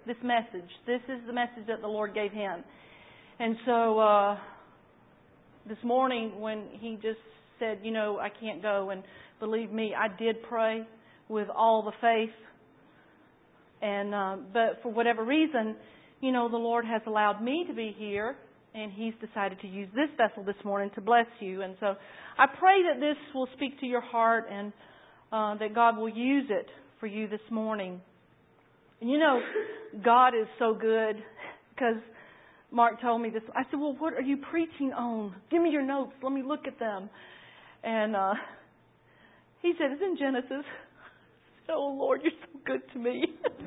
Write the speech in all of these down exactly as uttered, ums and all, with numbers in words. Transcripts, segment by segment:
this message. This is the message that the Lord gave him. And so uh, this morning when he just said, you know, I can't go, and believe me, I did pray with all the faith. And uh, but for whatever reason, you know, the Lord has allowed me to be here, and He's decided to use this vessel this morning to bless you. And so I pray that this will speak to your heart, and uh, that God will use it for you this morning. And you know, God is so good, because Mark told me this. I said, well, what are you preaching on? Give me your notes. Let me look at them. And uh, he said, it's in Genesis. Oh, Lord, you're so good to me.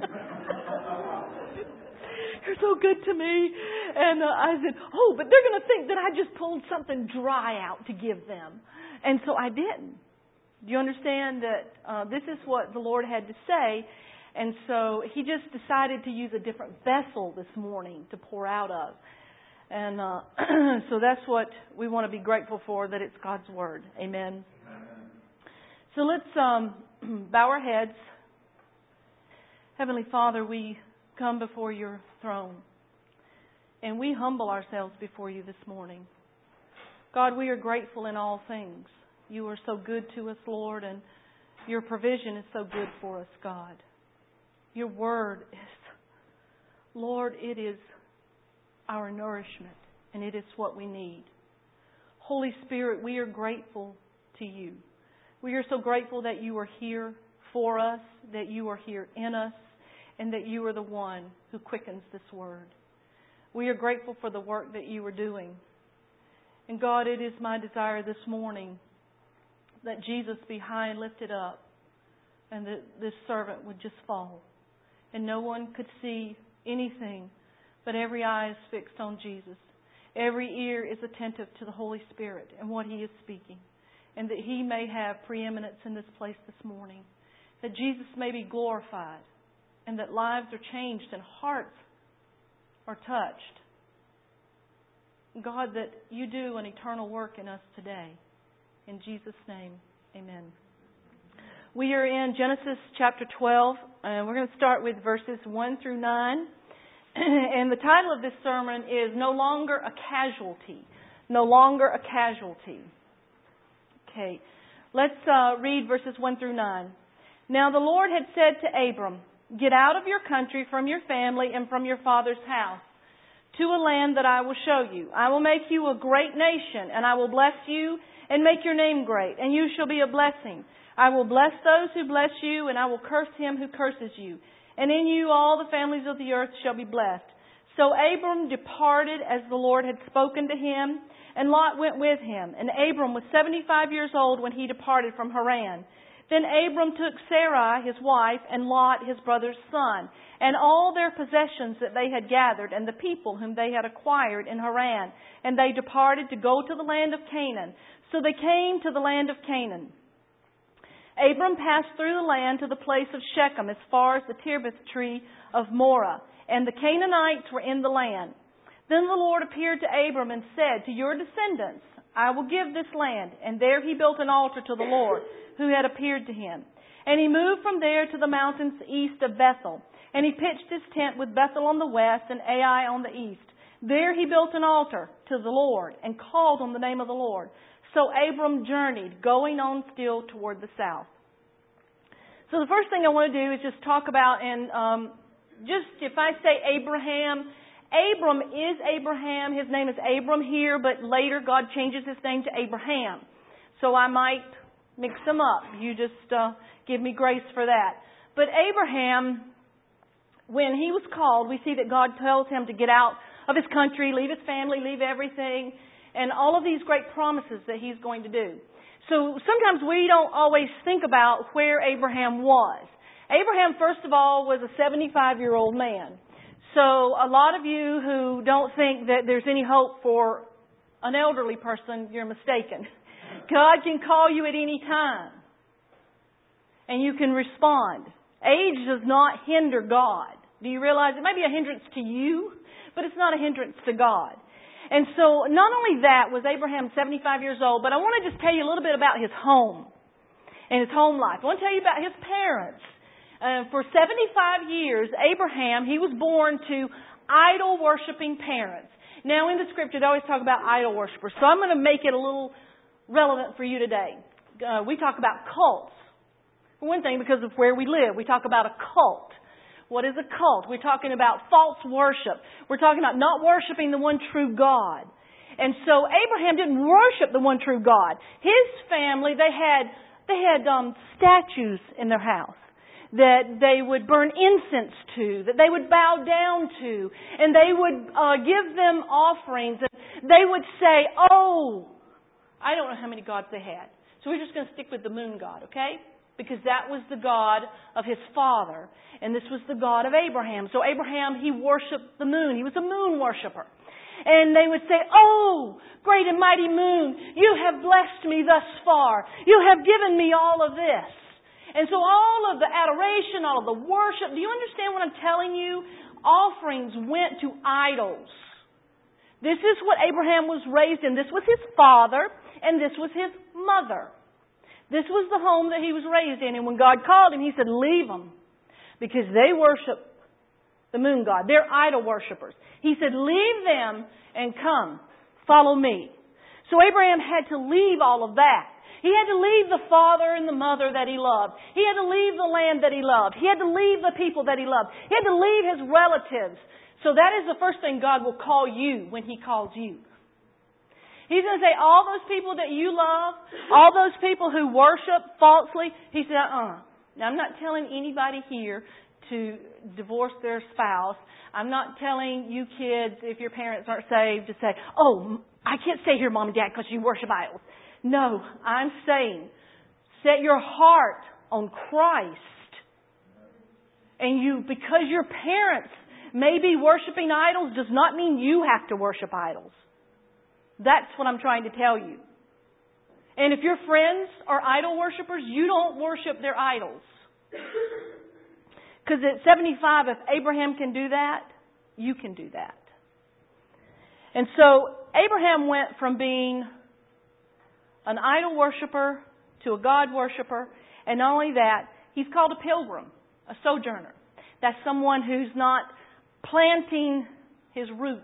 You're so good to me. And uh, I said, oh, but they're going to think that I just pulled something dry out to give them. And so I didn't. Do you understand that uh, this is what the Lord had to say? And so He just decided to use a different vessel this morning to pour out of. And uh, so that's what we want to be grateful for, that it's God's Word. Amen. Amen. So let's um, bow our heads. Heavenly Father, we come before Your throne, and we humble ourselves before You this morning. God, we are grateful in all things. You are so good to us, Lord, and Your provision is so good for us, God. Your Word is, Lord, it is our nourishment, and it is what we need. Holy Spirit, we are grateful to You. We are so grateful that You are here for us, that You are here in us, and that You are the one who quickens this Word. We are grateful for the work that You are doing. And God, it is my desire this morning that Jesus be high and lifted up, and that this servant would just fall. And no one could see anything, but every eye is fixed on Jesus. Every ear is attentive to the Holy Spirit and what He is speaking. And that He may have preeminence in this place this morning. That Jesus may be glorified. And that lives are changed and hearts are touched. God, that You do an eternal work in us today. In Jesus' name, amen. We are in Genesis chapter twelve, and we're going to start with verses one through nine. And the title of this sermon is No Longer a Casualty. No Longer a Casualty. Okay, let's uh, read verses one through nine. Now the Lord had said to Abram, get out of your country, from your family, and from your father's house, to a land that I will show you. I will make you a great nation, and I will bless you and make your name great, and you shall be a blessing. I will bless those who bless you, and I will curse him who curses you. And in you all the families of the earth shall be blessed. So Abram departed as the Lord had spoken to him, and Lot went with him. And Abram was seventy-five years old when he departed from Haran. Then Abram took Sarai his wife, and Lot his brother's son, and all their possessions that they had gathered, and the people whom they had acquired in Haran. And they departed to go to the land of Canaan. So they came to the land of Canaan. Abram passed through the land to the place of Shechem, as far as the terebinth tree of Moreh, and the Canaanites were in the land. Then the Lord appeared to Abram and said, to your descendants I will give this land. And there he built an altar to the Lord, who had appeared to him. And he moved from there to the mountains east of Bethel. And he pitched his tent with Bethel on the west and Ai on the east. There he built an altar to the Lord and called on the name of the Lord. So Abram journeyed, going on still toward the south. So the first thing I want to do is just talk about, and um, just if I say Abraham, Abram is Abraham. His name is Abram here, but later God changes his name to Abraham. So I might mix them up. You just uh, give me grace for that. But Abraham, when he was called, we see that God tells him to get out of his country, leave his family, leave everything, and all of these great promises that He's going to do. So sometimes we don't always think about where Abraham was. Abraham, first of all, was a seventy-five-year-old man. So a lot of you who don't think that there's any hope for an elderly person, you're mistaken. God can call you at any time. And you can respond. Age does not hinder God. Do you realize it may be a hindrance to you, but it's not a hindrance to God. And so not only that was Abraham seventy-five years old, but I want to just tell you a little bit about his home and his home life. I want to tell you about his parents. Uh, for seventy-five years, Abraham, he was born to idol-worshiping parents. Now, in the Scripture, they always talk about idol worshipers. So I'm going to make it a little relevant for you today. Uh, we talk about cults. For one thing, because of where we live, we talk about a cult. What is a cult? We're talking about false worship. We're talking about not worshiping the one true God. And so Abraham didn't worship the one true God. His family, they had they had um, statues in their house that they would burn incense to, that they would bow down to, and they would uh, give them offerings. And they would say, oh, I don't know how many gods they had. So we're just going to stick with the moon god, okay? Because that was the God of his father, and this was the God of Abraham. So Abraham, he worshipped the moon. He was a moon worshiper. And they would say, oh, great and mighty moon, you have blessed me thus far. You have given me all of this. And so all of the adoration, all of the worship, do you understand what I'm telling you? Offerings went to idols. This is what Abraham was raised in. This was his father, and this was his mother. This was the home that he was raised in. And when God called him, he said, leave them. Because they worship the moon god. They're idol worshipers. He said, leave them and come. Follow me. So Abraham had to leave all of that. He had to leave the father and the mother that he loved. He had to leave the land that he loved. He had to leave the people that he loved. He had to leave his relatives. So that is the first thing God will call you when He calls you. He's going to say, all those people that you love, all those people who worship falsely, He said, uh-uh. Now, I'm not telling anybody here to divorce their spouse. I'm not telling you kids, if your parents aren't saved, to say, oh, I can't stay here, Mom and Dad, because you worship idols. No, I'm saying, set your heart on Christ. And you, because your parents may be worshiping idols, does not mean you have to worship idols. That's what I'm trying to tell you. And if your friends are idol worshipers, you don't worship their idols. Because at seventy-five, if Abraham can do that, you can do that. And so Abraham went from being an idol worshiper to a God worshiper. And not only that, he's called a pilgrim, a sojourner. That's someone who's not planting his roots.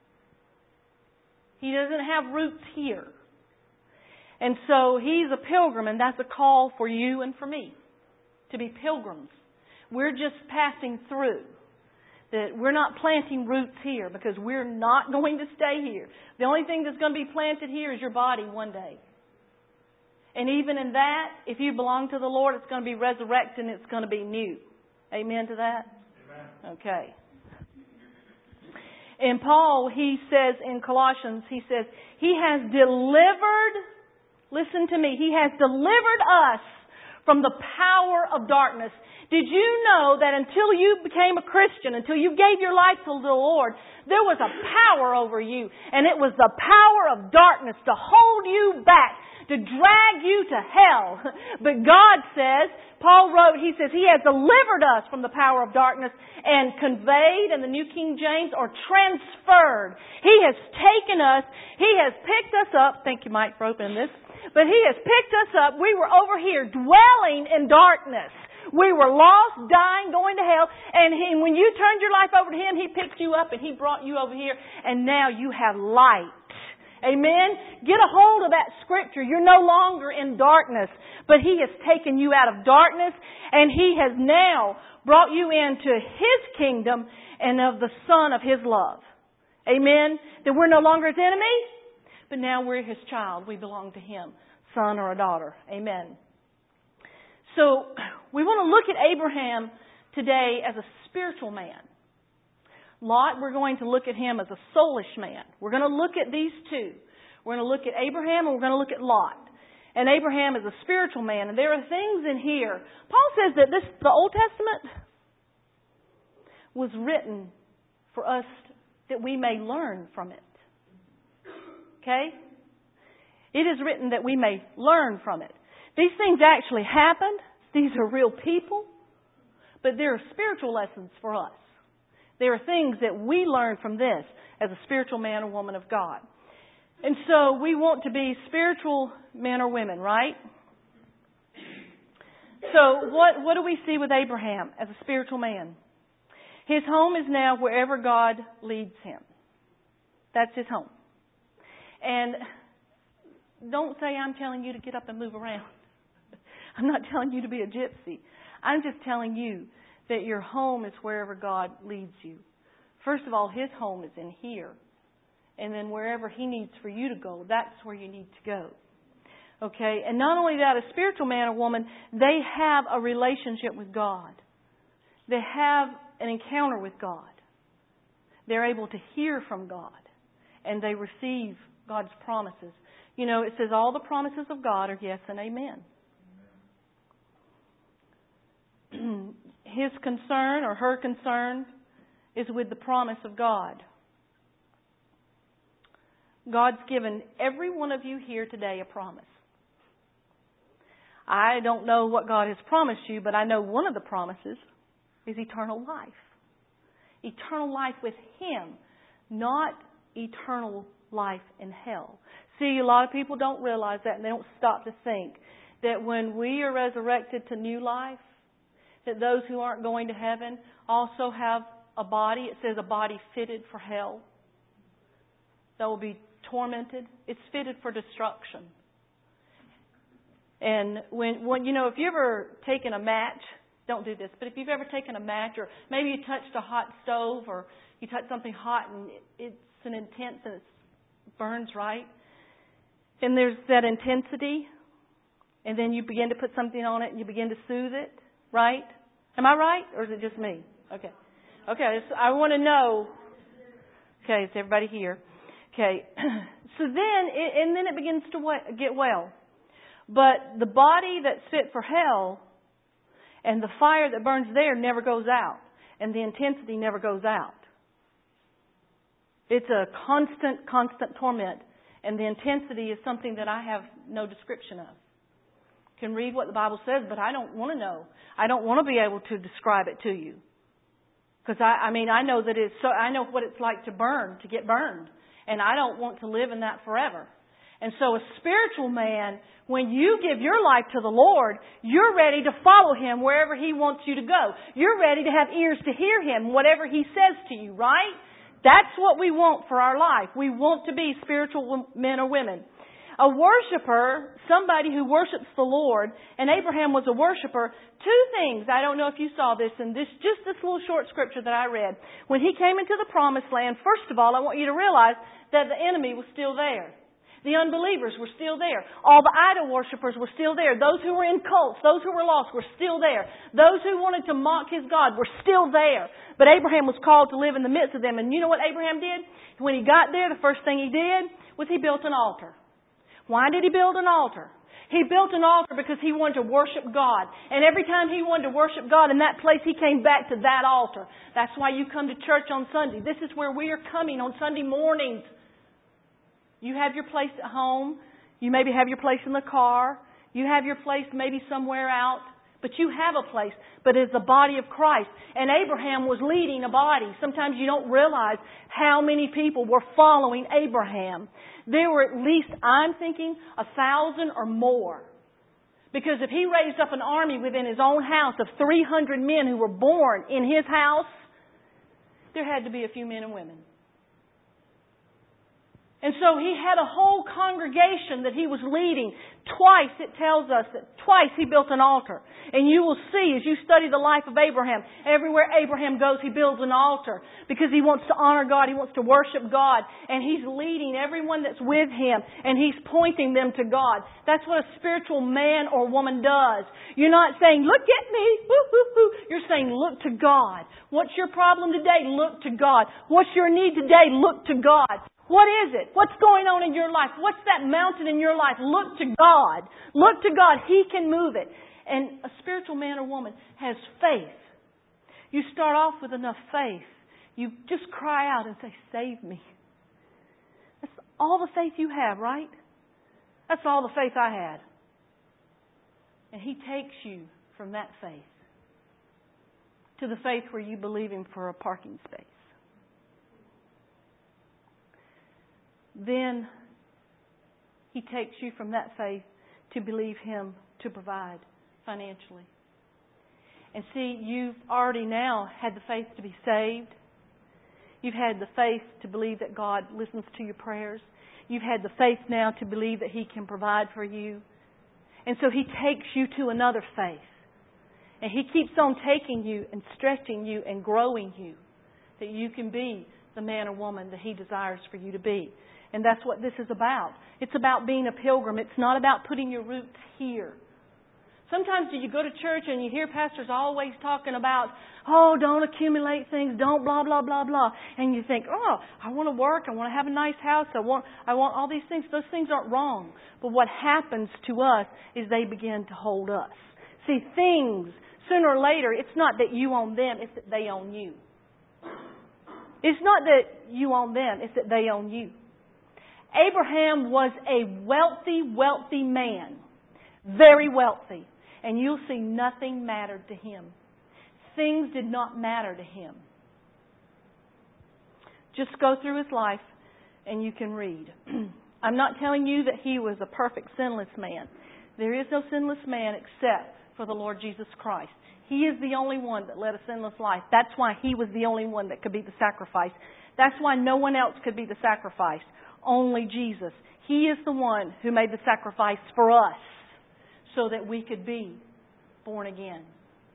He doesn't have roots here. And so he's a pilgrim, and that's a call for you and for me, to be pilgrims. We're just passing through. That we're not planting roots here because we're not going to stay here. The only thing that's going to be planted here is your body one day. And even in that, if you belong to the Lord, it's going to be resurrected and it's going to be new. Amen to that? Amen. Okay. And Paul, he says in Colossians, he says, He has delivered, listen to me, He has delivered us from the power of darkness. Did you know that until you became a Christian, until you gave your life to the Lord, there was a power over you. And it was the power of darkness to hold you back, to drag you to hell. But God says, Paul wrote, he says, He has delivered us from the power of darkness and conveyed, in the New King James, or transferred. He has taken us, He has picked us up. Thank you, Mike, for opening this. But He has picked us up. We were over here dwelling in darkness. We were lost, dying, going to hell. And he, when you turned your life over to Him, He picked you up and He brought you over here. And now you have light. Amen? Get a hold of that scripture. You're no longer in darkness. But He has taken you out of darkness. And He has now brought you into His kingdom and of the Son of His love. Amen? That we're no longer His enemy. But now we're His child. We belong to Him. Son or a daughter. Amen. So we want to look at Abraham today as a spiritual man. Lot, we're going to look at him as a soulish man. We're going to look at these two. We're going to look at Abraham and we're going to look at Lot. And Abraham is a spiritual man. And there are things in here. Paul says that this, the Old Testament was written for us that we may learn from it. Okay? It is written that we may learn from it. These things actually happened. These are real people. But there are spiritual lessons for us. There are things that we learn from this as a spiritual man or woman of God. And so we want to be spiritual men or women, right? So what, what do we see with Abraham as a spiritual man? His home is now wherever God leads him. That's his home. And don't say I'm telling you to get up and move around. I'm not telling you to be a gypsy. I'm just telling you that your home is wherever God leads you. First of all, His home is in here. And then wherever He needs for you to go, that's where you need to go. Okay? And not only that, a spiritual man or woman, they have a relationship with God. They have an encounter with God. They're able to hear from God. And they receive God's promises. You know, it says all the promises of God are yes and amen. His concern or her concern is with the promise of God. God's given every one of you here today a promise. I don't know what God has promised you, but I know one of the promises is eternal life. Eternal life with Him, not eternal life in hell. See, a lot of people don't realize that, and they don't stop to think that when we are resurrected to new life, that those who aren't going to heaven also have a body. It says a body fitted for hell. That will be tormented. It's fitted for destruction. And when, when you know, if you've ever taken a match, don't do this, but if you've ever taken a match, or maybe you touched a hot stove, or you touched something hot and it's an intense and it burns, right? And there's that intensity, and then you begin to put something on it and you begin to soothe it. Right? Am I right? Or is it just me? Okay. Okay. So I want to know. Okay. Is everybody here? Okay. So then, it, and then it begins to get well. But the body that's fit for hell and the fire that burns there never goes out. And the intensity never goes out. It's a constant, constant torment. And the intensity is something that I have no description of. Can read what the Bible says, but I don't want to know. I don't want to be able to describe it to you. Because I, I mean, I know that it's so, I know what it's like to burn, to get burned. And I don't want to live in that forever. And so a spiritual man, when you give your life to the Lord, you're ready to follow Him wherever He wants you to go. You're ready to have ears to hear Him, whatever He says to you, right? That's what we want for our life. We want to be spiritual men or women. A worshiper, somebody who worships the Lord, and Abraham was a worshiper, two things. I don't know if you saw this in this, just this little short scripture that I read. When he came into the promised land, first of all, I want you to realize that the enemy was still there. The unbelievers were still there. All the idol worshippers were still there. Those who were in cults, those who were lost were still there. Those who wanted to mock his God were still there. But Abraham was called to live in the midst of them. And you know what Abraham did? When he got there, the first thing he did was he built an altar. Why did he build an altar? He built an altar because he wanted to worship God. And every time he wanted to worship God in that place, he came back to that altar. That's why you come to church on Sunday. This is where we are coming on Sunday mornings. You have your place at home. You maybe have your place in the car. You have your place maybe somewhere out. But you have a place. But it's the body of Christ. And Abraham was leading a body. Sometimes you don't realize how many people were following Abraham. There were at least, I'm thinking, a thousand or more. Because if he raised up an army within his own house of three hundred men who were born in his house, there had to be a few men and women. And so he had a whole congregation that he was leading. Twice it tells us that twice he built an altar. And you will see as you study the life of Abraham, everywhere Abraham goes he builds an altar. Because he wants to honor God, he wants to worship God. And he's leading everyone that's with him. And he's pointing them to God. That's what a spiritual man or woman does. You're not saying, look at me, woo, woo, woo. You're saying, look to God. What's your problem today? Look to God. What's your need today? Look to God. What is it? What's going on in your life? What's that mountain in your life? Look to God. Look to God. He can move it. And a spiritual man or woman has faith. You start off with enough faith. You just cry out and say, save me. That's all the faith you have, right? That's all the faith I had. And He takes you from that faith to the faith where you believe Him for a parking space. Then He takes you from that faith to believe Him to provide financially. And see, you've already now had the faith to be saved. You've had the faith to believe that God listens to your prayers. You've had the faith now to believe that He can provide for you. And so He takes you to another faith. And He keeps on taking you and stretching you and growing you, that you can be the man or woman that He desires for you to be. And that's what this is about. It's about being a pilgrim. It's not about putting your roots here. Sometimes you go to church and you hear pastors always talking about, oh, don't accumulate things, don't blah, blah, blah, blah. And you think, oh, I want to work, I want to have a nice house, I want I want all these things. Those things aren't wrong. But what happens to us is they begin to hold us. See, things, sooner or later, it's not that you own them, it's that they own you. It's not that you own them, it's that they own you. Abraham was a wealthy, wealthy man. Very wealthy. And you'll see nothing mattered to him. Things did not matter to him. Just go through his life and you can read. I'm not telling you that he was a perfect, sinless man. There is no sinless man except for the Lord Jesus Christ. He is the only one that led a sinless life. That's why He was the only one that could be the sacrifice. That's why no one else could be the sacrifice. Only Jesus. He is the one who made the sacrifice for us so that we could be born again.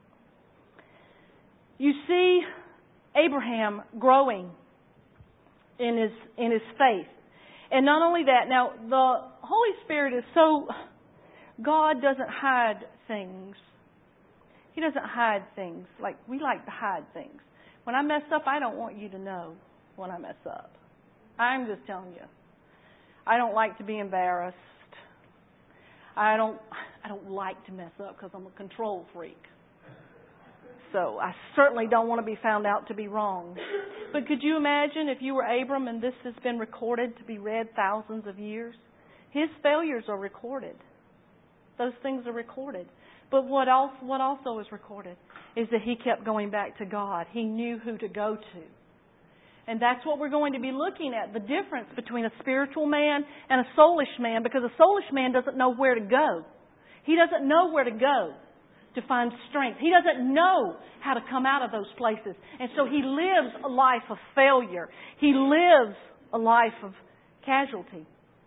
You see Abraham growing in his in his faith. And not only that, now the Holy Spirit is so... God doesn't hide things. He doesn't hide things like we like to hide things. When I mess up, I don't want you to know when I mess up. I'm just telling you. I don't like to be embarrassed. I don't I don't like to mess up because I'm a control freak. So I certainly don't want to be found out to be wrong. But could you imagine if you were Abram and this has been recorded to be read thousands of years? His failures are recorded. Those things are recorded. But what else, what also is recorded is that he kept going back to God. He knew who to go to. And that's what we're going to be looking at, the difference between a spiritual man and a soulish man, because a soulish man doesn't know where to go. He doesn't know where to go to find strength. He doesn't know how to come out of those places. And so he lives a life of failure. He lives a life of casualty.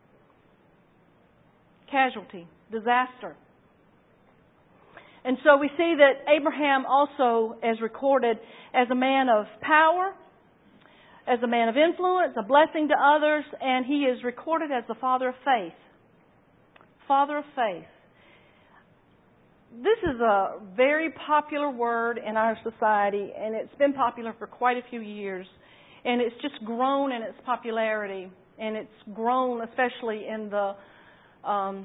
Casualty. Disaster. And so we see that Abraham also is recorded as a man of power, as a man of influence, a blessing to others, and he is recorded as the father of faith. Father of faith. This is a very popular word in our society, and it's been popular for quite a few years. And it's just grown in its popularity, and it's grown especially in the um,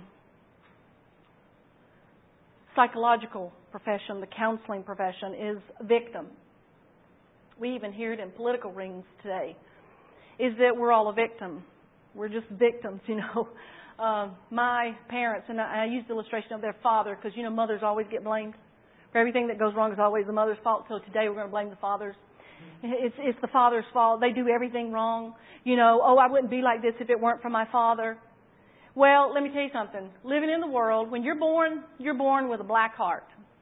psychological profession, the counseling profession, is victim. We even hear it in political rings today, is that we're all a victim. We're just victims, you know. Uh, my parents, and I, I use the illustration of their father because, you know, mothers always get blamed. For everything that goes wrong is always the mother's fault, so today we're going to blame the fathers. It's, it's the father's fault. They do everything wrong. You know, oh, I wouldn't be like this if it weren't for my father. Well, let me tell you something. Living in the world, when you're born, you're born with a black heart.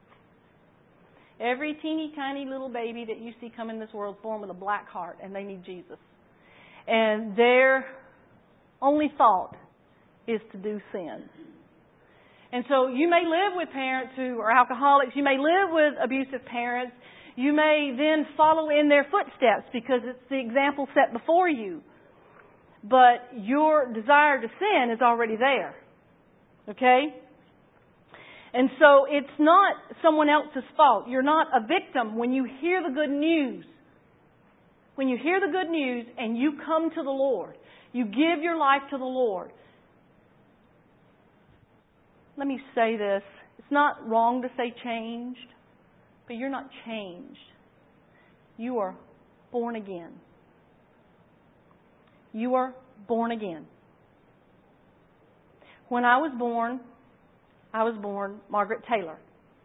Every teeny tiny little baby that you see come in this world is born with a black heart, and they need Jesus. And their only thought is to do sin. And so you may live with parents who are alcoholics. You may live with abusive parents. You may then follow in their footsteps because it's the example set before you. But your desire to sin is already there. Okay? And so it's not someone else's fault. You're not a victim when you hear the good news. When you hear the good news and you come to the Lord, you give your life to the Lord. Let me say this. It's not wrong to say changed, but you're not changed. You are born again. You are born again. When I was born, I was born Margaret Taylor.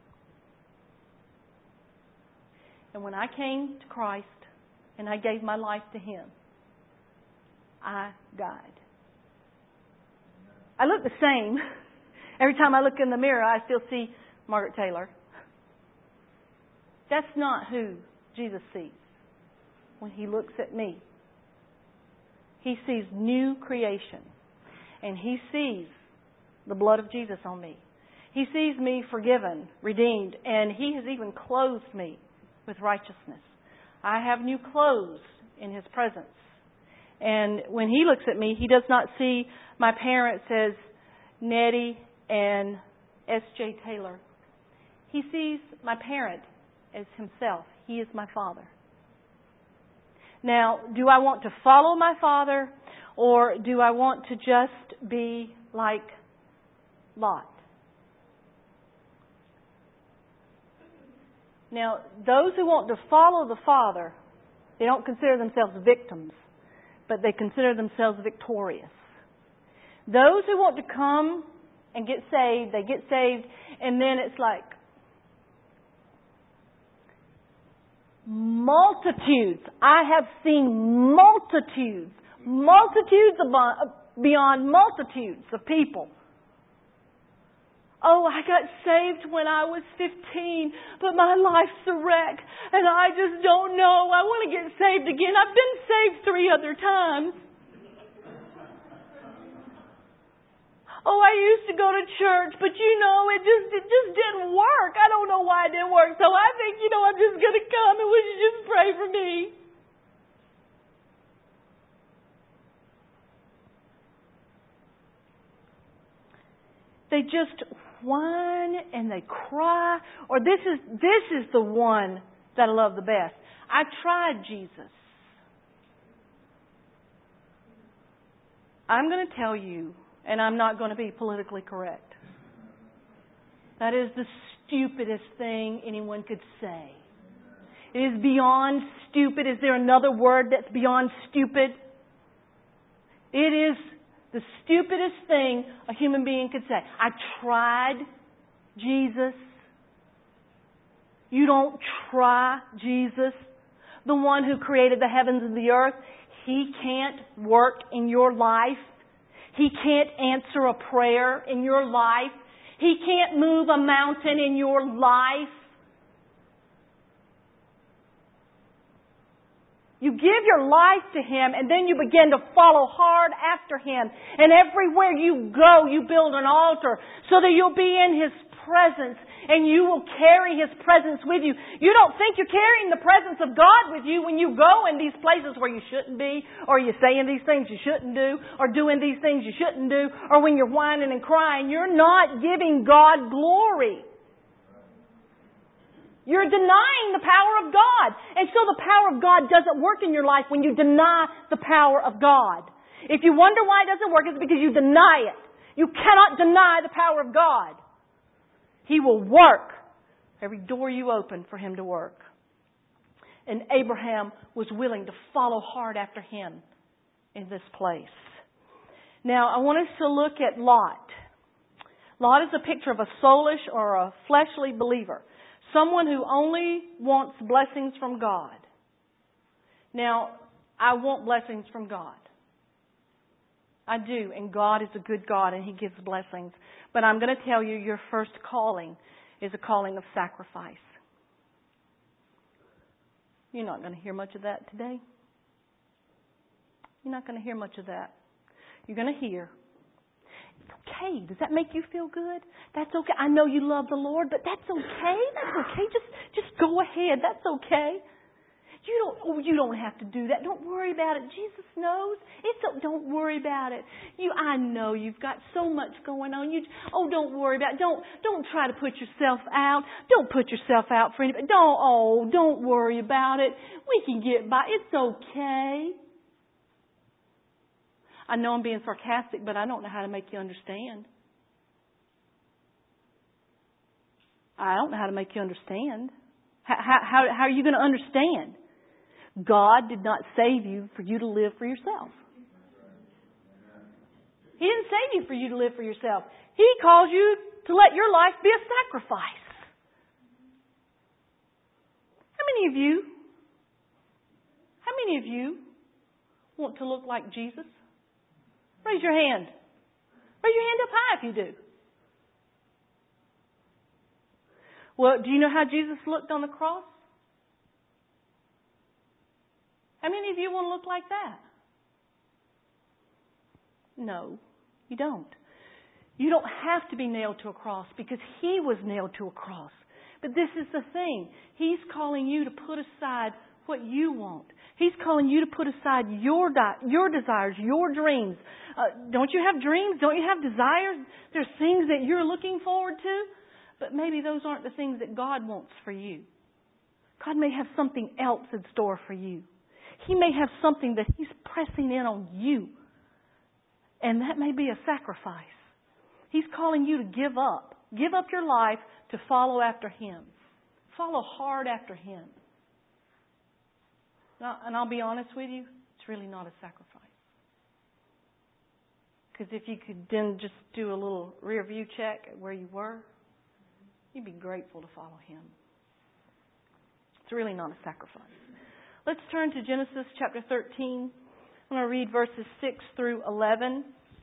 And when I came to Christ and I gave my life to Him, I died. I look the same. Every time I look in the mirror, I still see Margaret Taylor. That's not who Jesus sees when He looks at me. He sees new creation. And He sees the blood of Jesus on me. He sees me forgiven, redeemed, and He has even clothed me with righteousness. I have new clothes in His presence. And when He looks at me, He does not see my parents as Nettie and S J Taylor. He sees my parent as Himself. He is my Father. Now, do I want to follow my Father, or do I want to just be like Lot? Now, those who want to follow the Father, they don't consider themselves victims, but they consider themselves victorious. Those who want to come and get saved, they get saved, and then it's like multitudes. I have seen multitudes, multitudes beyond multitudes of people. Oh, I got saved when I was fifteen, but my life's a wreck, and I just don't know. I want to get saved again. I've been saved three other times. Oh, I used to go to church, but you know, it just it just didn't work. I don't know why it didn't work. So I think, you know, I'm just going to come and would you just pray for me? They just whine and they cry. Or this is this is the one that I love the best. I tried Jesus. I'm going to tell you, and I'm not going to be politically correct. That is the stupidest thing anyone could say. It is beyond stupid. Is there another word that's beyond stupid? It is the stupidest thing a human being could say. I tried Jesus. You don't try Jesus. The one who created the heavens and the earth. He can't work in your life. He can't answer a prayer in your life. He can't move a mountain in your life. You give your life to Him and then you begin to follow hard after Him. And everywhere you go, you build an altar so that you'll be in His presence and you will carry His presence with you. You don't think you're carrying the presence of God with you when you go in these places where you shouldn't be, or you're saying these things you shouldn't do, or doing these things you shouldn't do, or when you're whining and crying. You're not giving God glory. You're denying the power of God. And so the power of God doesn't work in your life when you deny the power of God. If you wonder why it doesn't work, it's because you deny it. You cannot deny the power of God. He will work every door you open for Him to work. And Abraham was willing to follow hard after Him in this place. Now, I want us to look at Lot. Lot is a picture of a soulish or a fleshly believer. Someone who only wants blessings from God. Now, I want blessings from God. I do, and God is a good God, and He gives blessings. But I'm going to tell you, your first calling is a calling of sacrifice. You're not going to hear much of that today. You're not going to hear much of that. You're going to hear, it's okay. Does that make you feel good? That's okay. I know you love the Lord, but that's okay. That's okay. Just, just go ahead. That's okay. You don't, oh, you don't have to do that. Don't worry about it. Jesus knows. It's, don't worry about it. You, I know you've got so much going on. You, oh, don't worry about it. Don't, don't try to put yourself out. Don't put yourself out for anybody. Don't, oh, don't worry about it. We can get by. It's okay. I know I'm being sarcastic, but I don't know how to make you understand. I don't know how to make you understand. How, how, how are you going to understand? God did not save you for you to live for yourself. He didn't save you for you to live for yourself. He calls you to let your life be a sacrifice. How many of you, how many of you want to look like Jesus? Raise your hand. Raise your hand up high if you do. Well, do you know how Jesus looked on the cross? How many of you want to look like that? No, you don't. You don't have to be nailed to a cross because He was nailed to a cross. But this is the thing. He's calling you to put aside what you want. He's calling you to put aside your di- your desires, your dreams. Uh, don't you have dreams? Don't you have desires? There's things that you're looking forward to. But maybe those aren't the things that God wants for you. God may have something else in store for you. He may have something that He's pressing in on you. And that may be a sacrifice. He's calling you to give up. Give up your life to follow after Him. Follow hard after Him. Now, and I'll be honest with you, it's really not a sacrifice. Because if you could then just do a little rear view check at where you were, you'd be grateful to follow Him. It's really not a sacrifice. Let's turn to Genesis chapter thirteen. I'm going to read verses six through eleven.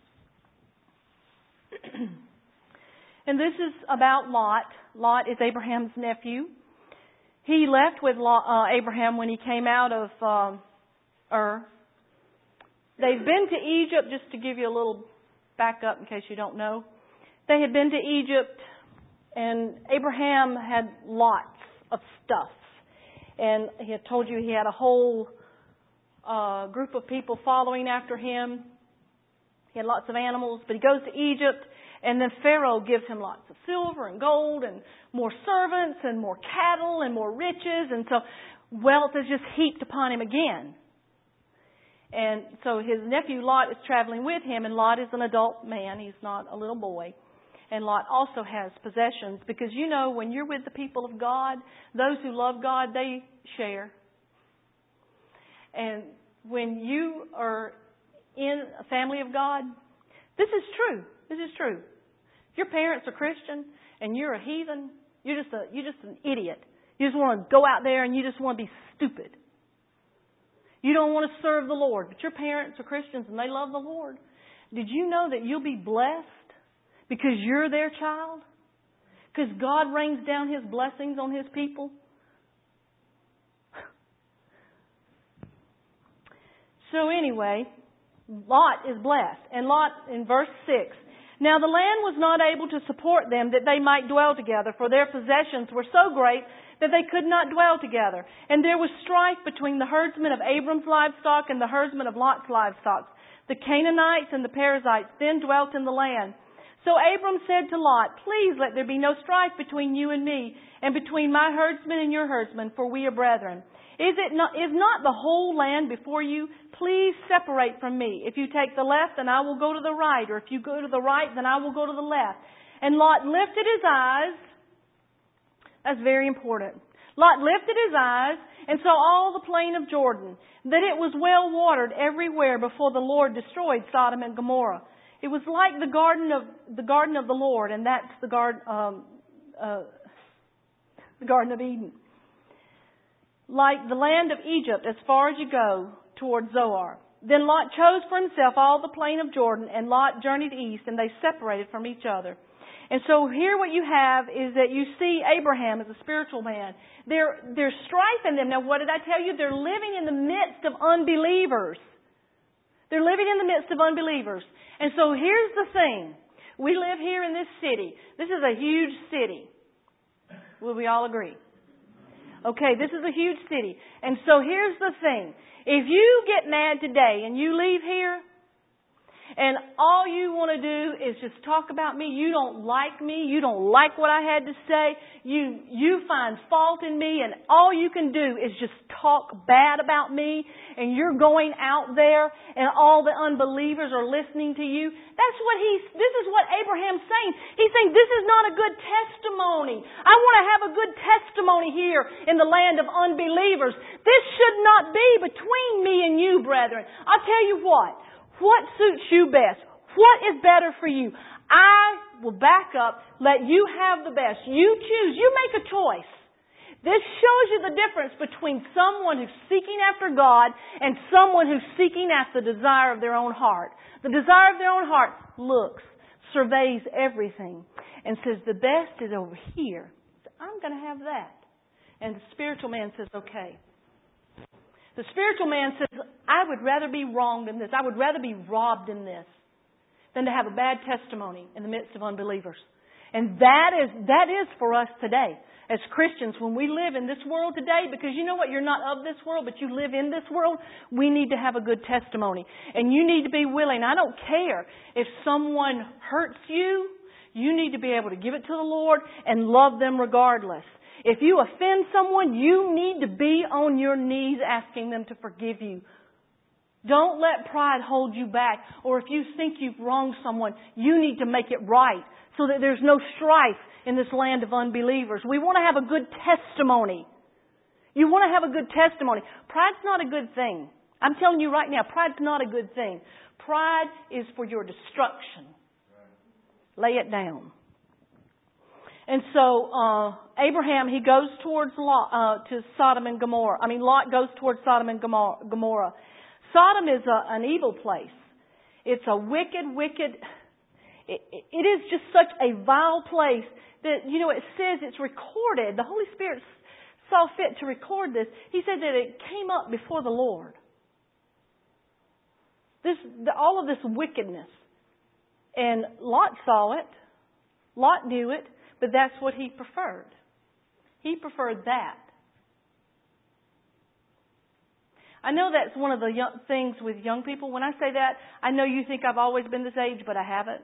And this is about Lot. Lot is Abraham's nephew. He left with Lot, uh, Abraham when he came out of um, Ur. They've been to Egypt, just to give you a little backup in case you don't know. They had been to Egypt, and Abraham had lots of stuff. And he had told you he had a whole uh, group of people following after him. He had lots of animals, but he goes to Egypt, and then Pharaoh gives him lots of silver and gold and more servants and more cattle and more riches. And so wealth is just heaped upon him again. And so his nephew Lot is traveling with him, and Lot is an adult man. He's not a little boy. And Lot also has possessions, because you know when you're with the people of God, those who love God, they share. And when you are in a family of God, this is true. This is true. If your parents are Christian and you're a heathen, you're just a you're just an idiot. You just want to go out there and you just want to be stupid. You don't want to serve the Lord, but your parents are Christians and they love the Lord. Did you know that you'll be blessed because you're their child? Because God rains down His blessings on His people? So anyway, Lot is blessed. And Lot, in verse six, now the land was not able to support them that they might dwell together, for their possessions were so great that they could not dwell together. And there was strife between the herdsmen of Abram's livestock and the herdsmen of Lot's livestock. The Canaanites and the Perizzites then dwelt in the land. So Abram said to Lot, please let there be no strife between you and me, and between my herdsmen and your herdsmen, for we are brethren. Is it not, is not the whole land before you? Please separate from me. If you take the left, then I will go to the right. Or if you go to the right, then I will go to the left. And Lot lifted his eyes. That's very important. Lot lifted his eyes and saw all the plain of Jordan, that it was well watered everywhere before the Lord destroyed Sodom and Gomorrah. It was like the garden of the garden of the Lord, and that's the garden, um, uh, the Garden of Eden. Like the land of Egypt, as far as you go toward Zoar. Then Lot chose for himself all the plain of Jordan, and Lot journeyed east, and they separated from each other. And so here what you have is that you see Abraham as a spiritual man. There, there's strife in them. Now what did I tell you? They're living in the midst of unbelievers. They're living in the midst of unbelievers. And so here's the thing. We live here in this city. This is a huge city. Will we all agree? Okay, this is a huge city. And so here's the thing. If you get mad today and you leave here, and all you want to do is just talk about me, you don't like me, you don't like what I had to say, you you find fault in me, and all you can do is just talk bad about me, and you're going out there and all the unbelievers are listening to you. That's what he's, this is what Abraham's saying. He's saying this is not a good testimony. I want to have a good testimony here in the land of unbelievers. This should not be between me and you, brethren. I'll tell you what. What suits you best? What is better for you? I will back up, let you have the best. You choose. You make a choice. This shows you the difference between someone who's seeking after God and someone who's seeking after the desire of their own heart. The desire of their own heart looks, surveys everything, and says the best is over here. So I'm going to have that. And the spiritual man says, okay. The spiritual man says, I would rather be wronged in this. I would rather be robbed in this than to have a bad testimony in the midst of unbelievers. And that is, that is for us today. As Christians, when we live in this world today, because you know what, you're not of this world, but you live in this world, we need to have a good testimony. And you need to be willing. I don't care if someone hurts you, you need to be able to give it to the Lord and love them regardless. If you offend someone, you need to be on your knees asking them to forgive you. Don't let pride hold you back. Or if you think you've wronged someone, you need to make it right so that there's no strife in this land of unbelievers. We want to have a good testimony. You want to have a good testimony. Pride's not a good thing. I'm telling you right now, pride's not a good thing. Pride is for your destruction. Lay it down. And so uh, Abraham, he goes towards Lot, uh, to Sodom and Gomorrah. I mean, Lot goes towards Sodom and Gomorrah. Sodom is a, an evil place. It's a wicked, wicked. It, it is just such a vile place that, you know, it says it's recorded. The Holy Spirit saw fit to record this. He said that it came up before the Lord. This, the, all of this wickedness. And Lot saw it. Lot knew it. But that's what he preferred. He preferred that. I know that's one of the young things with young people. When I say that, I know you think I've always been this age, but I haven't.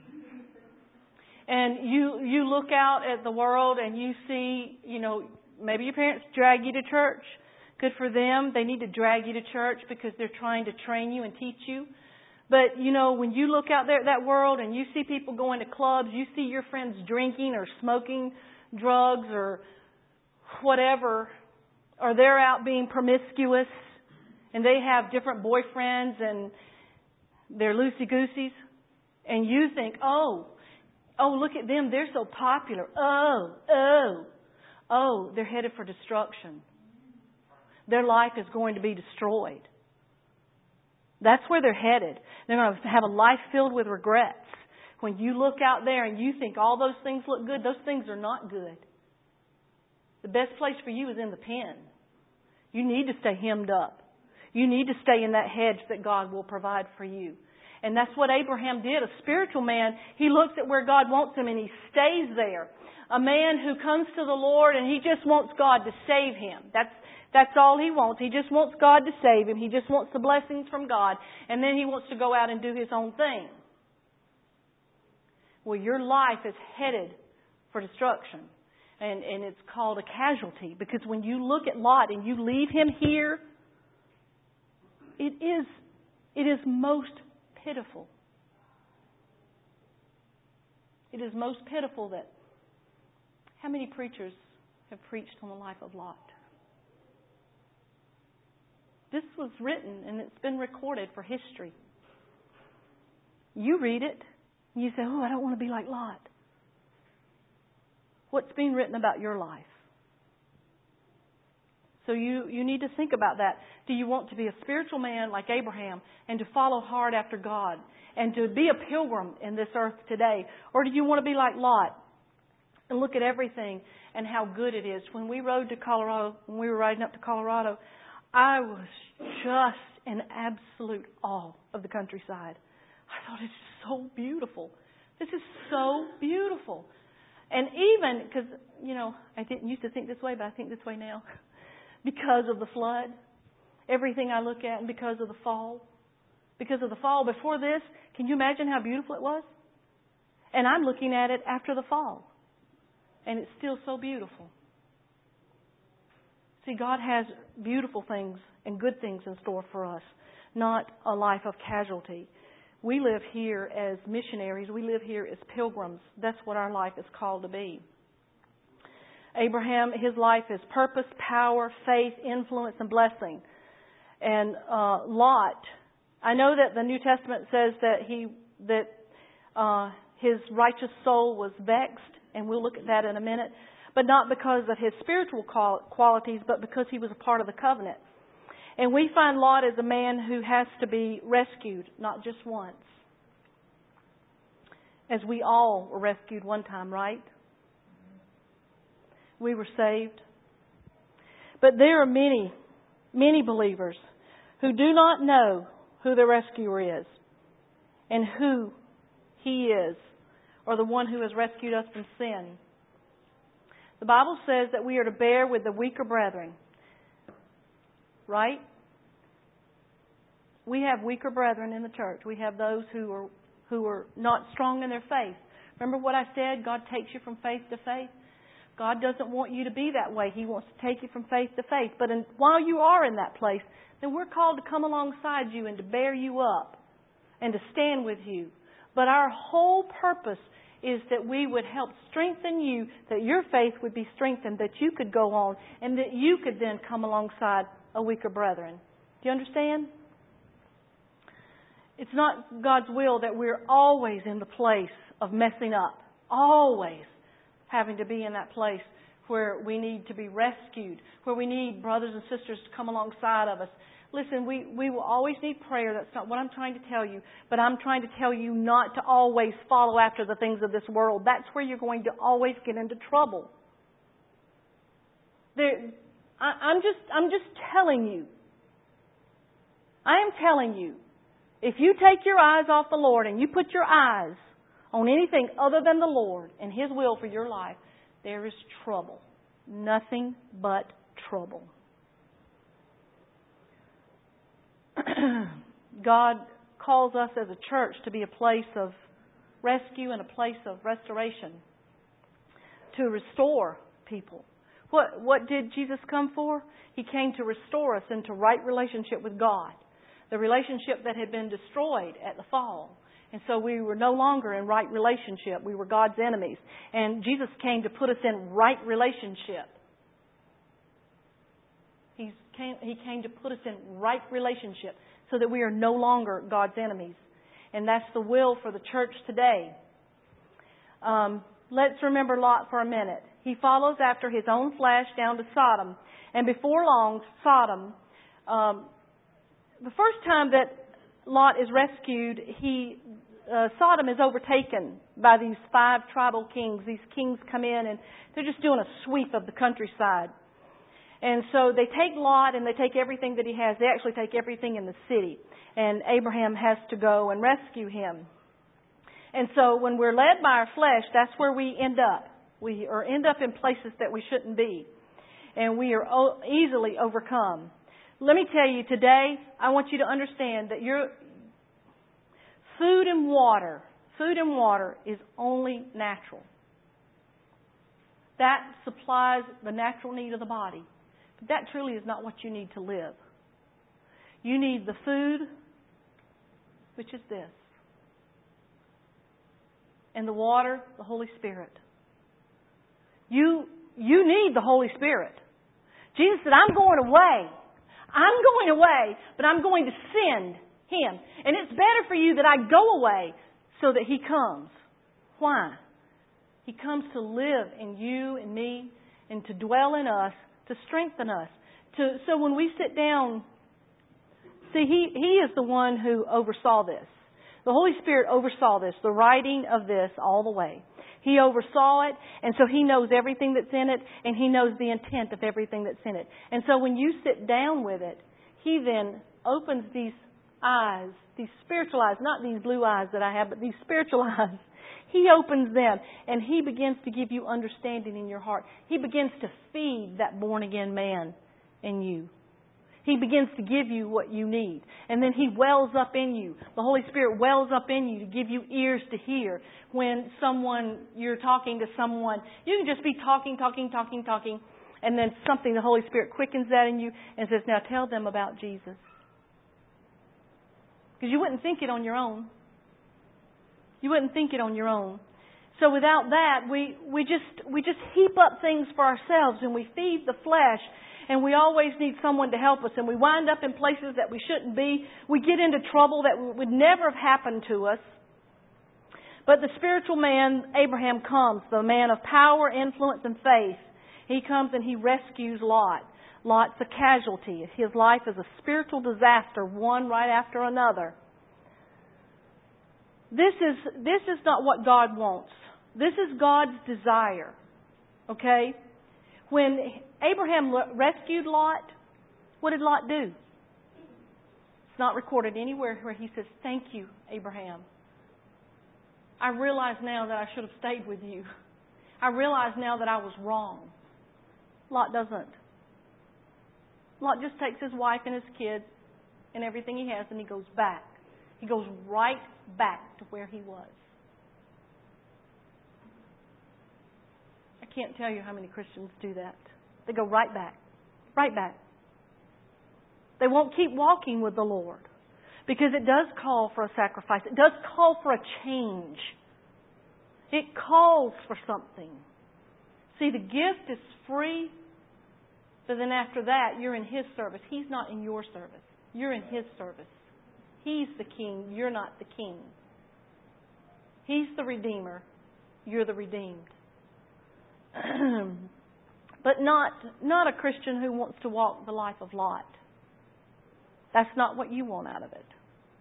And you you look out at the world and you see, you know, maybe your parents drag you to church. Good for them. They need to drag you to church because they're trying to train you and teach you. But, you know, when you look out there at that world and you see people going to clubs, you see your friends drinking or smoking drugs or whatever, or they're out being promiscuous and they have different boyfriends and they're loosey-gooseys, and you think, oh, oh, look at them, they're so popular. Oh, oh, oh, they're headed for destruction. Their life is going to be destroyed. That's where they're headed. They're going to have a life filled with regrets. When you look out there and you think all those things look good, those things are not good. The best place for you is in the pen. You need to stay hemmed up. You need to stay in that hedge that God will provide for you. And that's what Abraham did. A spiritual man, he looks at where God wants him and he stays there. A man who comes to the Lord and he just wants God to save him. That's That's all he wants. He just wants God to save him. He just wants the blessings from God. And then he wants to go out and do his own thing. Well, your life is headed for destruction. And, and it's called a casualty. Because when you look at Lot and you leave him here, it is, it is most pitiful. It is most pitiful that how many preachers have preached on the life of Lot? This was written and it's been recorded for history. You read it and you say, oh, I don't want to be like Lot. What's being written about your life? So you, you need to think about that. Do you want to be a spiritual man like Abraham and to follow hard after God and to be a pilgrim in this earth today? Or do you want to be like Lot and look at everything and how good it is? When we rode to Colorado, when we were riding up to Colorado, I was just in absolute awe of the countryside. I thought, it's so beautiful. This is so beautiful. And even, because, you know, I didn't used to think this way, but I think this way now. Because of the flood, everything I look at, and because of the fall. Because of the fall. Before this, can you imagine how beautiful it was? And I'm looking at it after the fall. And it's still so beautiful. See, God has beautiful things and good things in store for us, not a life of casualty. We live here as missionaries. We live here as pilgrims. That's what our life is called to be. Abraham, his life is purpose, power, faith, influence, and blessing. And uh, Lot, I know that the New Testament says that he that uh, his righteous soul was vexed, and we'll look at that in a minute. But not because of his spiritual qualities, but because he was a part of the covenant. And we find Lot as a man who has to be rescued, not just once. As we all were rescued one time, right? We were saved. But there are many, many believers who do not know who the rescuer is and who He is, or the one who has rescued us from sin. The Bible says that we are to bear with the weaker brethren. Right? We have weaker brethren in the church. We have those who are who are not strong in their faith. Remember what I said? God takes you from faith to faith. God doesn't want you to be that way. He wants to take you from faith to faith. But in, while you are in that place, then we're called to come alongside you and to bear you up and to stand with you. But our whole purpose is that we would help strengthen you, that your faith would be strengthened, that you could go on, and that you could then come alongside a weaker brethren. Do you understand? It's not God's will that we're always in the place of messing up. Always having to be in that place where we need to be rescued, where we need brothers and sisters to come alongside of us. Listen, we, we will always need prayer. That's not what I'm trying to tell you. But I'm trying to tell you not to always follow after the things of this world. That's where you're going to always get into trouble. There, I, I'm just, I'm just telling you. I am telling you. If you take your eyes off the Lord and you put your eyes on anything other than the Lord and His will for your life, there is trouble. Nothing but trouble. God calls us as a church to be a place of rescue and a place of restoration, to restore people. What, what did Jesus come for? He came to restore us into right relationship with God. The relationship that had been destroyed at the fall. And so we were no longer in right relationship. We were God's enemies. And Jesus came to put us in right relationship. He came, he came to put us in right relationship so that we are no longer God's enemies. And that's the will for the church today. Um, let's remember Lot for a minute. He follows after his own flesh down to Sodom. And before long, Sodom... Um, The first time that Lot is rescued, he uh, Sodom is overtaken by these five tribal kings. These kings come in and they're just doing a sweep of the countryside. And so they take Lot and they take everything that he has. They actually take everything in the city. And Abraham has to go and rescue him. And so when we're led by our flesh, that's where we end up. We or end up in places that we shouldn't be. And we are easily overcome. Let me tell you today, I want you to understand that your food and water, food and water is only natural. That supplies the natural need of the body. But that truly is not what you need to live. You need the food, which is this. And the water, the Holy Spirit. You, you need the Holy Spirit. Jesus said, I'm going away. I'm going away, but I'm going to send Him. And it's better for you that I go away so that He comes. Why? He comes to live in you and me and to dwell in us, to strengthen us. To, so when we sit down, see, He, he is the one who oversaw this. The Holy Spirit oversaw this, the writing of this all the way. He oversaw it, and so He knows everything that's in it, and He knows the intent of everything that's in it. And so when you sit down with it, He then opens these eyes, these spiritual eyes, not these blue eyes that I have, but these spiritual eyes. He opens them, and He begins to give you understanding in your heart. He begins to feed that born-again man in you. He begins to give you what you need. And then He wells up in you. The Holy Spirit wells up in you to give you ears to hear. When someone, you're talking to someone, you can just be talking, talking, talking, talking, and then something, the Holy Spirit quickens that in you and says, now tell them about Jesus. Because you wouldn't think it on your own. You wouldn't think it on your own. So without that, we, we just we just heap up things for ourselves and we feed the flesh. And we always need someone to help us. And we wind up in places that we shouldn't be. We get into trouble that would never have happened to us. But the spiritual man, Abraham, comes. The man of power, influence, and faith. He comes and he rescues Lot. Lot's a casualty. His life is a spiritual disaster, one right after another. This is, this is not what God wants. This is God's desire. Okay? When Abraham rescued Lot, What did Lot do? It's not recorded anywhere where he says, thank you, Abraham. I realize now that I should have stayed with you. I realize now that I was wrong. Lot doesn't. Lot just takes his wife and his kids and everything he has and he goes back. He goes right back to where he was. I can't tell you how many Christians do that. They go right back. Right back. They won't keep walking with the Lord because it does call for a sacrifice. It does call for a change. It calls for something. See, the gift is free, but then after that, you're in His service. He's not in your service. You're in His service. He's the king. You're not the king. He's the redeemer. You're the redeemed. But not, not a Christian who wants to walk the life of Lot. That's not what you want out of it.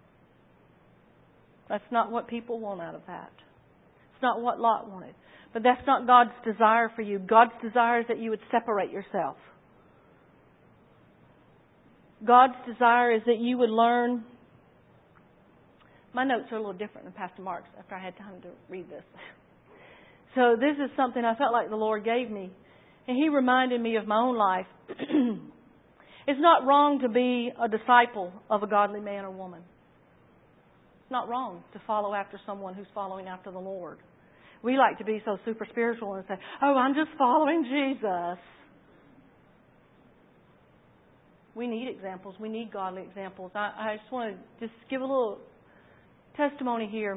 That's not what people want out of that. It's not what Lot wanted. But that's not God's desire for you. God's desire is that you would separate yourself. God's desire is that you would learn. My notes are a little different than Pastor Mark's after I had time to read this. So this is something I felt like the Lord gave me. And He reminded me of my own life. It's not wrong to be a disciple of a godly man or woman. It's not wrong to follow after someone who's following after the Lord. We like to be so super spiritual and say, oh, I'm just following Jesus. We need examples. We need godly examples. I, I just want to just give a little testimony here.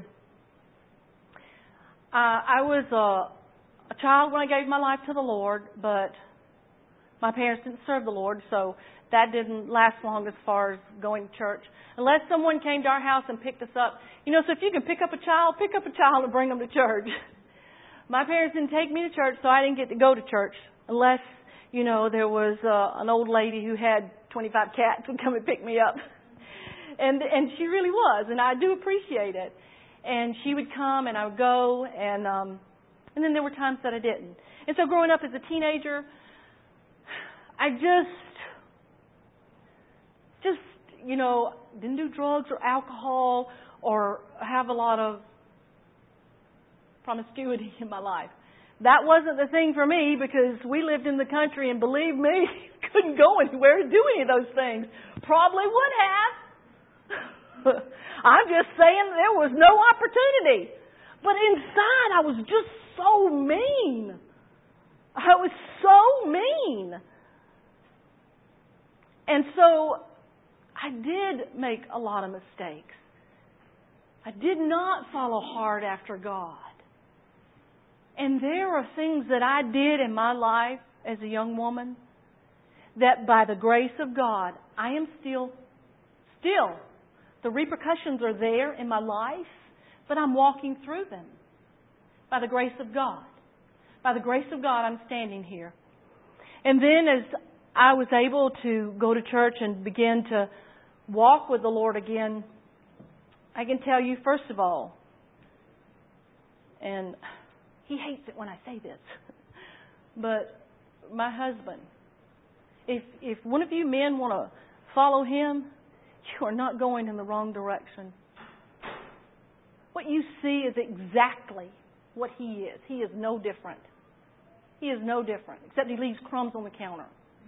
Uh, I was a, a child when I gave my life to the Lord, but my parents didn't serve the Lord, so that didn't last long as far as going to church. Unless someone came to our house and picked us up. You know, so if you can pick up a child, pick up a child and bring them to church. My parents didn't take me to church, so I didn't get to go to church. Unless, you know, there was uh, an old lady who had twenty-five cats would come and pick me up. And and she really was, and I do appreciate it. And she would come and I would go, and um, and then there were times that I didn't. And so growing up as a teenager, I just, just, you know, didn't do drugs or alcohol or have a lot of promiscuity in my life. That wasn't the thing for me because we lived in the country and believe me, couldn't go anywhere to do any of those things. Probably would have. I'm just saying there was no opportunity. But inside I was just so mean. I was so mean. And so I did make a lot of mistakes. I did not follow hard after God. And there are things that I did in my life as a young woman that by the grace of God, I am still, still, the repercussions are there in my life, but I'm walking through them by the grace of God. By the grace of God, I'm standing here. And then as I was able to go to church and begin to walk with the Lord again, I can tell you, first of all, and he hates it when I say this, but my husband, if if one of you men want to follow him, you are not going in the wrong direction. What you see is exactly what he is. He is no different. He is no different, except he leaves crumbs on the counter.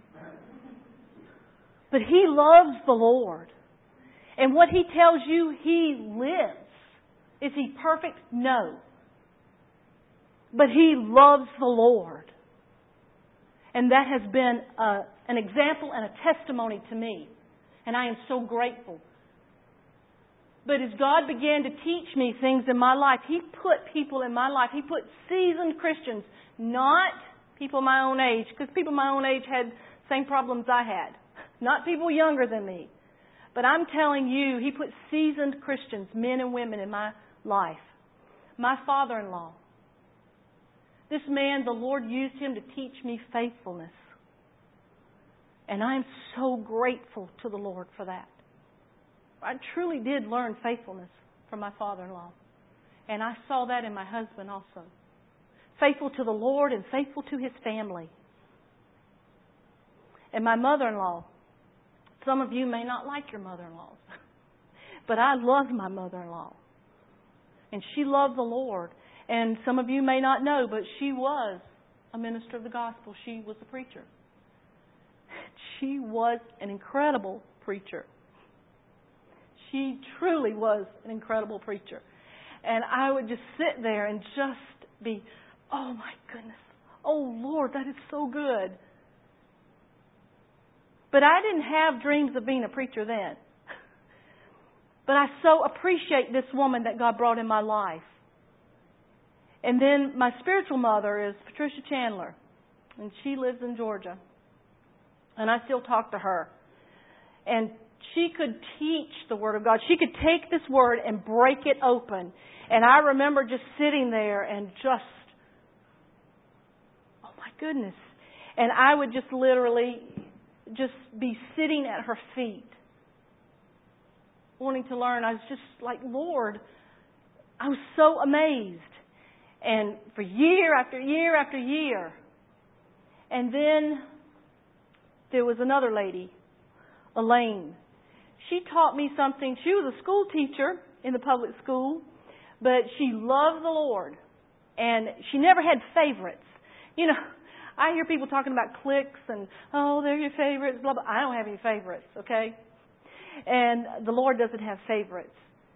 But he loves the Lord. And what he tells you, he lives. Is he perfect? No. But he loves the Lord. And that has been a, an example and a testimony to me. And I am so grateful. But as God began to teach me things in my life, He put people in my life. He put seasoned Christians, not people my own age, because people my own age had the same problems I had. Not people younger than me. But I'm telling you, He put seasoned Christians, men and women, in my life. My father-in-law. This man, the Lord used him to teach me faithfulness. And I'm so grateful to the Lord for that. I truly did learn faithfulness from my father-in-law. And I saw that in my husband also. Faithful to the Lord and faithful to his family. And my mother-in-law, Some of you may not like your mother-in-laws. But I loved my mother-in-law. And she loved the Lord. And some of you may not know, but she was a minister of the gospel. She was a preacher. She was an incredible preacher. She truly was an incredible preacher. And I would just sit there and just be, oh my goodness, oh Lord, that is so good. But I didn't have dreams of being a preacher then. But I so appreciate this woman that God brought in my life. And then my spiritual mother is Patricia Chandler. And she lives in Georgia. And I still talk to her. And she could teach the Word of God. She could take this Word and break it open. And I remember just sitting there and just, oh my goodness. And I would just literally just be sitting at her feet, wanting to learn. I was just like, Lord, I was so amazed. And for year after year after year. And then there was another lady, Elaine. She taught me something. She was a school teacher in the public school, but she loved the Lord. And she never had favorites. You know, I hear people talking about cliques and, oh, they're your favorites, blah, blah. I don't have any favorites, okay? And the Lord doesn't have favorites.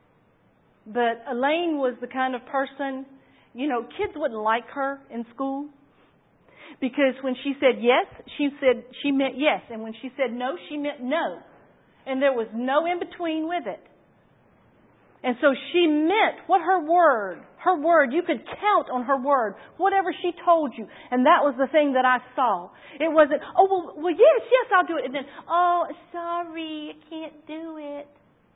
But Elaine was the kind of person, you know, kids wouldn't like her in school. Because when she said yes, she said she meant yes. And when she said no, she meant no. And there was no in between with it. And so she meant what her word, her word, you could count on her word, whatever she told you. And that was the thing that I saw. It wasn't, oh, well, well yes, yes, I'll do it. And then, oh, sorry, I can't do it.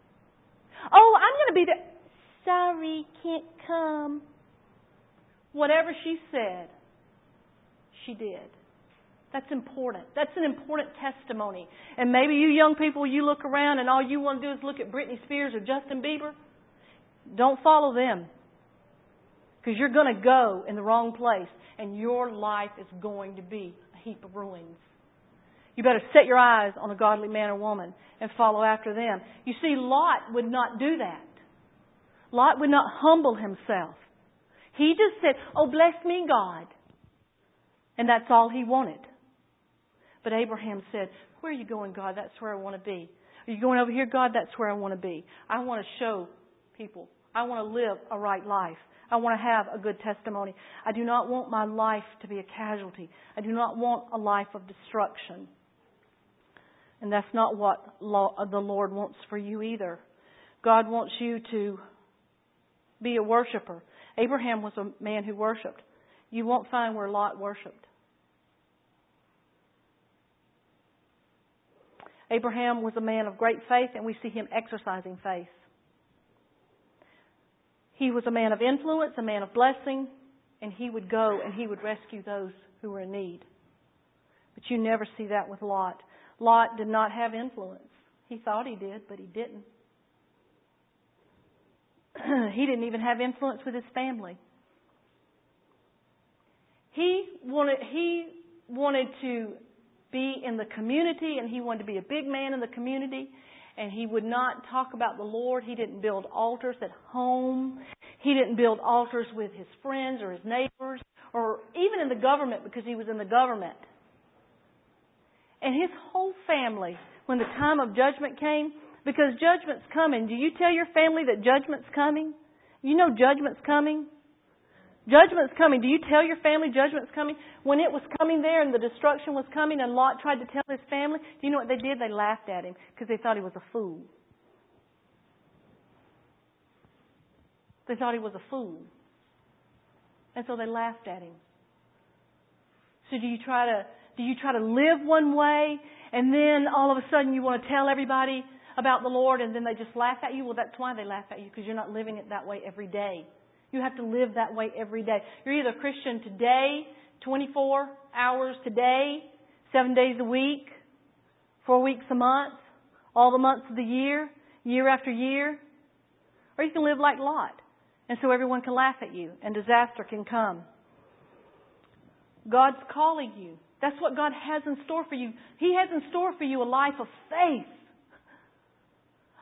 Oh, I'm going to be there. Sorry, can't come. Whatever she said, she did. That's important. That's an important testimony. And maybe you young people, you look around and all you want to do is look at Britney Spears or Justin Bieber. Don't follow them. Because you're going to go in the wrong place and your life is going to be a heap of ruins. You better set your eyes on a godly man or woman and follow after them. You see, Lot would not do that. Lot would not humble himself. He just said, oh, bless me, God. And that's all he wanted. But Abraham said, where are you going, God? That's where I want to be. Are you going over here, God? That's where I want to be. I want to show people. I want to live a right life. I want to have a good testimony. I do not want my life to be a casualty. I do not want a life of destruction. And that's not what the Lord wants for you either. God wants you to be a worshiper. Abraham was a man who worshipped. You won't find where Lot worshipped. Abraham was a man of great faith, and we see him exercising faith. He was a man of influence, a man of blessing, and he would go and he would rescue those who were in need. But you never see that with Lot. Lot did not have influence. He thought he did, but he didn't. He didn't even have influence with his family. He wanted, he wanted to be in the community, and he wanted to be a big man in the community, and he would not talk about the Lord. He didn't build altars at home. He didn't build altars with his friends or his neighbors or even in the government, because he was in the government. And his whole family, when the time of judgment came, because judgment's coming. Do you tell your family that judgment's coming? You know judgment's coming? Judgment's coming. Do you tell your family judgment's coming? When it was coming there and the destruction was coming and Lot tried to tell his family, do you know what they did? They laughed at him because they thought he was a fool. They thought he was a fool. And so they laughed at him. So do you try to do you try to live one way and then all of a sudden you want to tell everybody about the Lord and then they just laugh at you? Well, that's why they laugh at you, because you're not living it that way every day. You have to live that way every day. You're either a Christian today, twenty-four hours today, seven days a week, four weeks a month, all the months of the year, year after year, or you can live like Lot. And so everyone can laugh at you and disaster can come. God's calling you. That's what God has in store for you. He has in store for you a life of faith.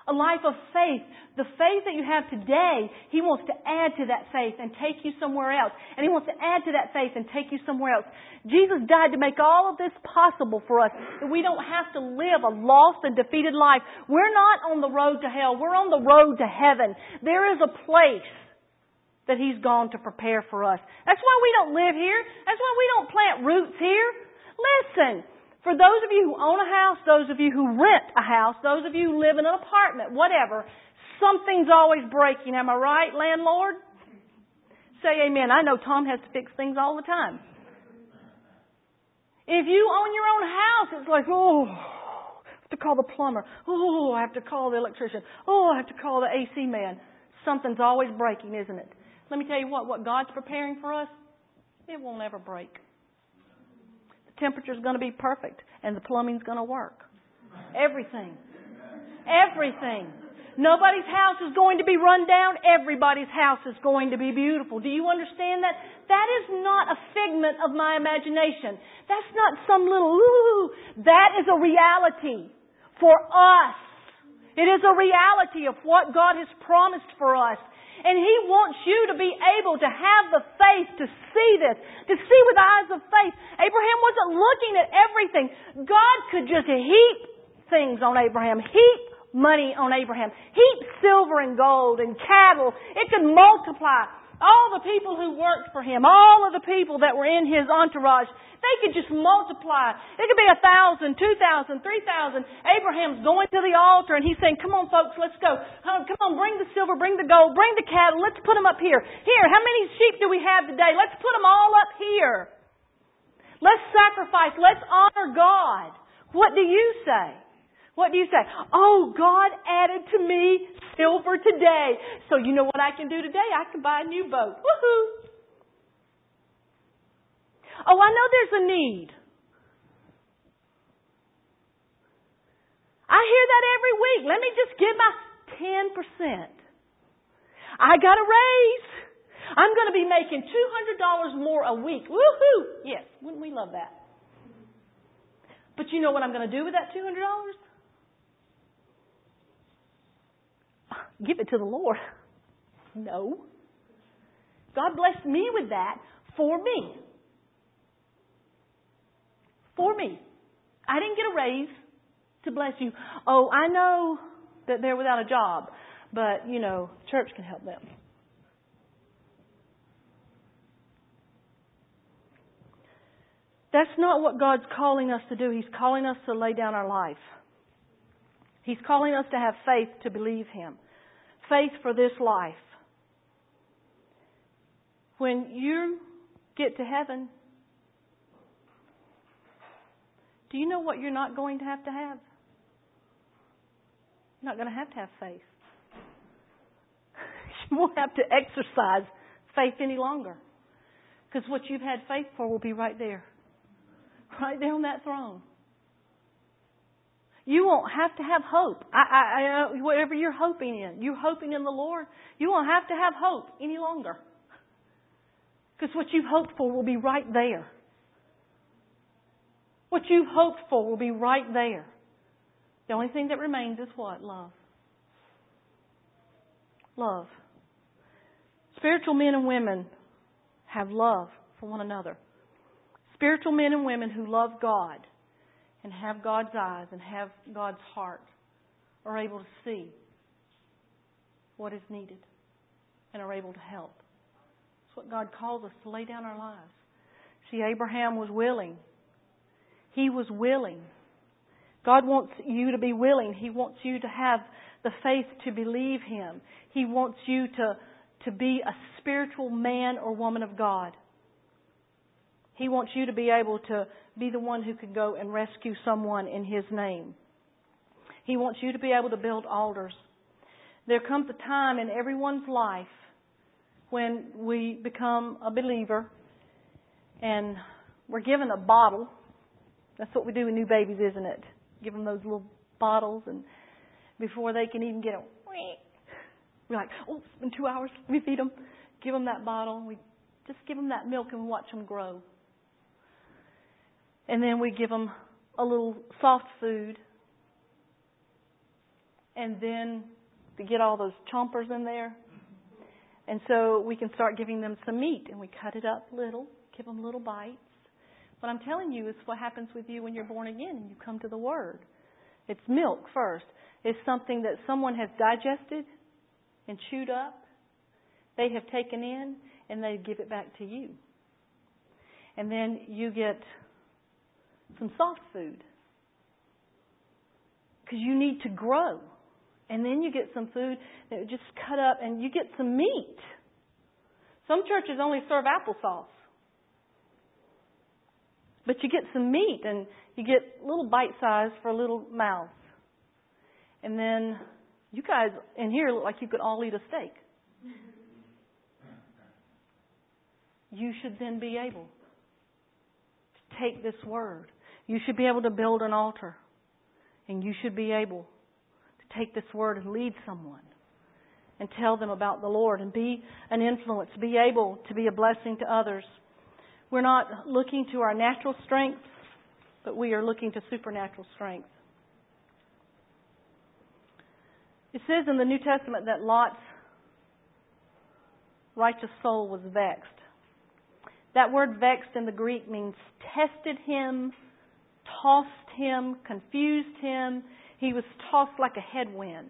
A life of faith. The faith that you have today, He wants to add to that faith and take you somewhere else. And He wants to add to that faith and take you somewhere else. Jesus died to make all of this possible for us. That we don't have to live a lost and defeated life. We're not on the road to hell. We're on the road to heaven. There is a place that He's gone to prepare for us. That's why we don't live here. That's why we don't plant roots here. Listen. For those of you who own a house, those of you who rent a house, those of you who live in an apartment, whatever, something's always breaking. Am I right, landlord? Say amen. I know Tom has to fix things all the time. If you own your own house, it's like, oh, I have to call the plumber. Oh, I have to call the electrician. Oh, I have to call the A C man. Something's always breaking, isn't it? Let me tell you what, what God's preparing for us, it won't ever break. Temperature's going to be perfect and the plumbing's going to work. Everything. Everything. Nobody's house is going to be run down. Everybody's house is going to be beautiful. Do you understand that? That is not a figment of my imagination. That's not some little ooh. That is a reality for us. It is a reality of what God has promised for us. And He wants you to be able to have the faith to see this, to see with eyes of faith. Abraham wasn't looking at everything. God could just heap things on Abraham, heap money on Abraham, heap silver and gold and cattle. It could multiply. All the people who worked for him, all of the people that were in his entourage, they could just multiply. It could be a thousand, two thousand, three thousand. Abraham's going to the altar and he's saying, come on folks, let's go. Come on, bring the silver, bring the gold, bring the cattle. Let's put them up here. Here, how many sheep do we have today? Let's put them all up here. Let's sacrifice. Let's honor God. What do you say? What do you say? Oh, God added to me silver today. So you know what I can do today? I can buy a new boat. Woohoo! Oh, I know there's a need. I hear that every week. Let me just give my ten percent. I got a raise. I'm going to be making two hundred dollars more a week. Woohoo! Yes, wouldn't we love that? But you know what I'm going to do with that two hundred dollars? Give it to the Lord. No. God blessed me with that for me. For me. I didn't get a raise to bless you. Oh, I know that they're without a job, but, you know, church can help them. That's not what God's calling us to do. He's calling us to lay down our life. He's calling us to have faith to believe Him. Faith for this life. When you get to heaven, do you know what you're not going to have to have? You're not going to have to have faith. You won't have to exercise faith any longer. Because what you've had faith for will be right there. Right there on that throne. You won't have to have hope. I, I, I, whatever you're hoping in, you're hoping in the Lord, you won't have to have hope any longer. Because what you've hoped for will be right there. What you've hoped for will be right there. The only thing that remains is what? Love. Love. Spiritual men and women have love for one another. Spiritual men and women who love God and have God's eyes and have God's heart are able to see what is needed and are able to help. That's what God calls us, to lay down our lives. See, Abraham was willing. He was willing. God wants you to be willing. He wants you to have the faith to believe Him. He wants you to, to be a spiritual man or woman of God. He wants you to be able to be the one who can go and rescue someone in His name. He wants you to be able to build altars. There comes a time in everyone's life when we become a believer and we're given a bottle. That's what we do with new babies, isn't it? Give them those little bottles, and before they can even get a we're like, oh, it's been two hours. We feed them. Give them that bottle. We just give them that milk and watch them grow. And then we give them a little soft food. and then to get all those chompers in there. And so we can start giving them some meat, and we cut it up little, give them little bites. What I'm telling you is what happens with you when you're born again and you come to the Word. It's milk first. It's something that someone has digested and chewed up. They have taken in, and they give it back to you. And then you get some soft food because you need to grow. And then you get some food that just cut up, and you get some meat. Some churches only serve applesauce. But you get some meat, and you get little bite size for little mouths. And then you guys in here look like you could all eat a steak. You should then be able to take this Word. You should be able to build an altar. And you should be able to take this Word and lead someone and tell them about the Lord and be an influence, be able to be a blessing to others. We're not looking to our natural strength, but we are looking to supernatural strength. It says in the New Testament that Lot's righteous soul was vexed. That word vexed in the Greek means tested him, tossed him, confused him. He was tossed like a headwind.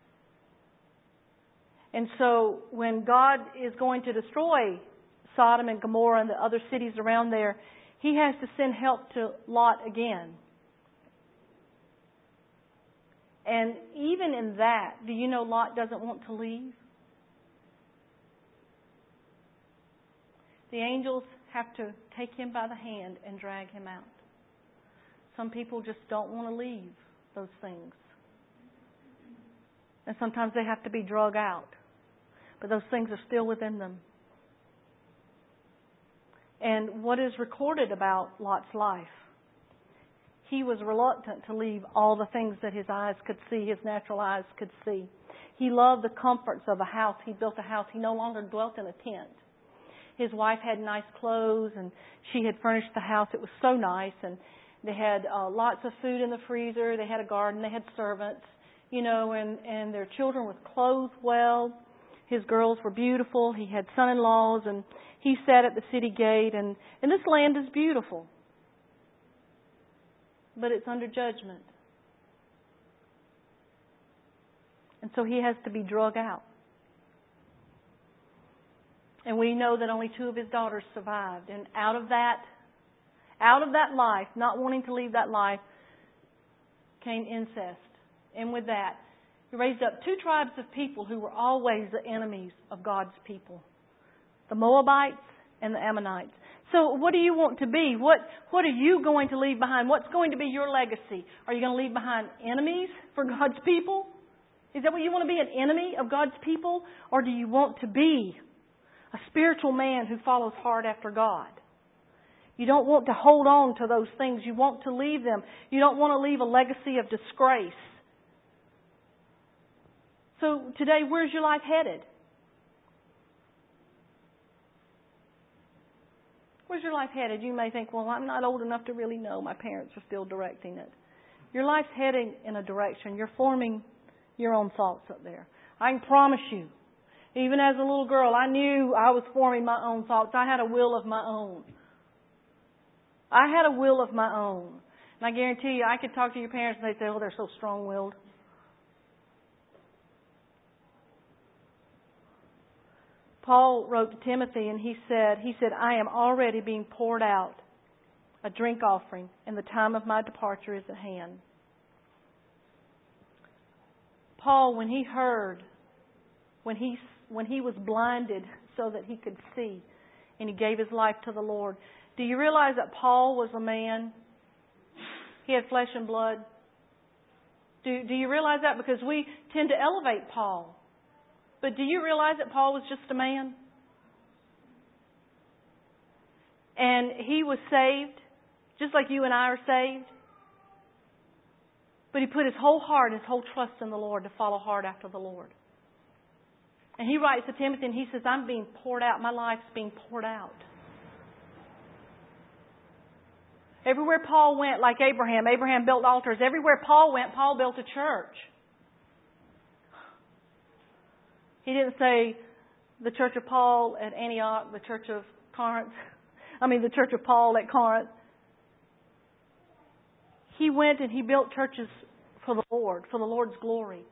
And so when God is going to destroy Sodom and Gomorrah and the other cities around there, He has to send help to Lot again. And even in that, do you know Lot doesn't want to leave? The angels have to take him by the hand and drag him out. Some people just don't want to leave those things. And sometimes they have to be drug out. But those things are still within them. And what is recorded about Lot's life? He was reluctant to leave all the things that his eyes could see, his natural eyes could see. He loved the comforts of a house. He built a house. He no longer dwelt in a tent. His wife had nice clothes, and she had furnished the house. It was so nice, and they had uh, lots of food in the freezer. They had a garden. They had servants, you know, and, and their children were clothed well. His girls were beautiful. He had son-in-laws, and he sat at the city gate, and, and this land is beautiful. But it's under judgment. And so he has to be drug out. And we know that only two of his daughters survived. And out of that, out of that life, not wanting to leave that life, came incest. And with that, he raised up two tribes of people who were always the enemies of God's people. The Moabites and the Ammonites. So what do you want to be? What What are you going to leave behind? What's going to be your legacy? Are you going to leave behind enemies for God's people? Is that what you want to be, an enemy of God's people? Or do you want to be a spiritual man who follows hard after God? You don't want to hold on to those things. You want to leave them. You don't want to leave a legacy of disgrace. So today, where's your life headed? Where's your life headed? You may think, well, I'm not old enough to really know. My parents are still directing it. Your life's heading in a direction. You're forming your own thoughts up there. I can promise you, even as a little girl, I knew I was forming my own thoughts. I had a will of my own. I had a will of my own. And I guarantee you, I could talk to your parents and they'd say, oh, they're so strong-willed. Paul wrote to Timothy and he said, he said, I am already being poured out a drink offering, and the time of my departure is at hand. Paul, when he heard, when he when he was blinded so that he could see, and he gave his life to the Lord, do you realize that Paul was a man? He had flesh and blood. Do, do you realize that? Because we tend to elevate Paul. But do you realize that Paul was just a man? And he was saved, just like you and I are saved. But he put his whole heart, his whole trust in the Lord to follow hard after the Lord. And he writes to Timothy and he says, I'm being poured out. My life's being poured out. Everywhere Paul went, like Abraham, Abraham built altars. Everywhere Paul went, Paul built a church. He didn't say the church of Paul at Antioch, the church of Corinth. I mean, the church of Paul at Corinth. He went and he built churches for the Lord, for the Lord's glory.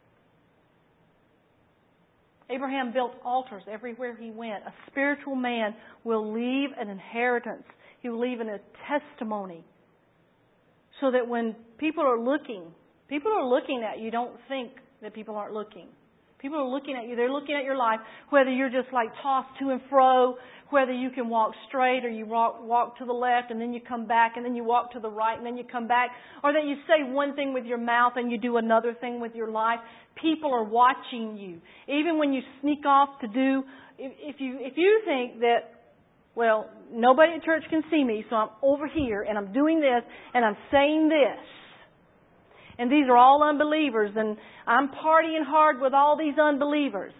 Abraham built altars everywhere he went. A spiritual man will leave an inheritance. He will leave a testimony. So that when people are looking, people are looking at you, don't think that people aren't looking. People are looking at you. They're looking at your life, whether you're just like tossed to and fro, whether you can walk straight or you walk, walk to the left and then you come back and then you walk to the right and then you come back, or that you say one thing with your mouth and you do another thing with your life. People are watching you. Even when you sneak off to do, if, if you if you think that, well, nobody at church can see me, so I'm over here and I'm doing this and I'm saying this. And these are all unbelievers, and I'm partying hard with all these unbelievers.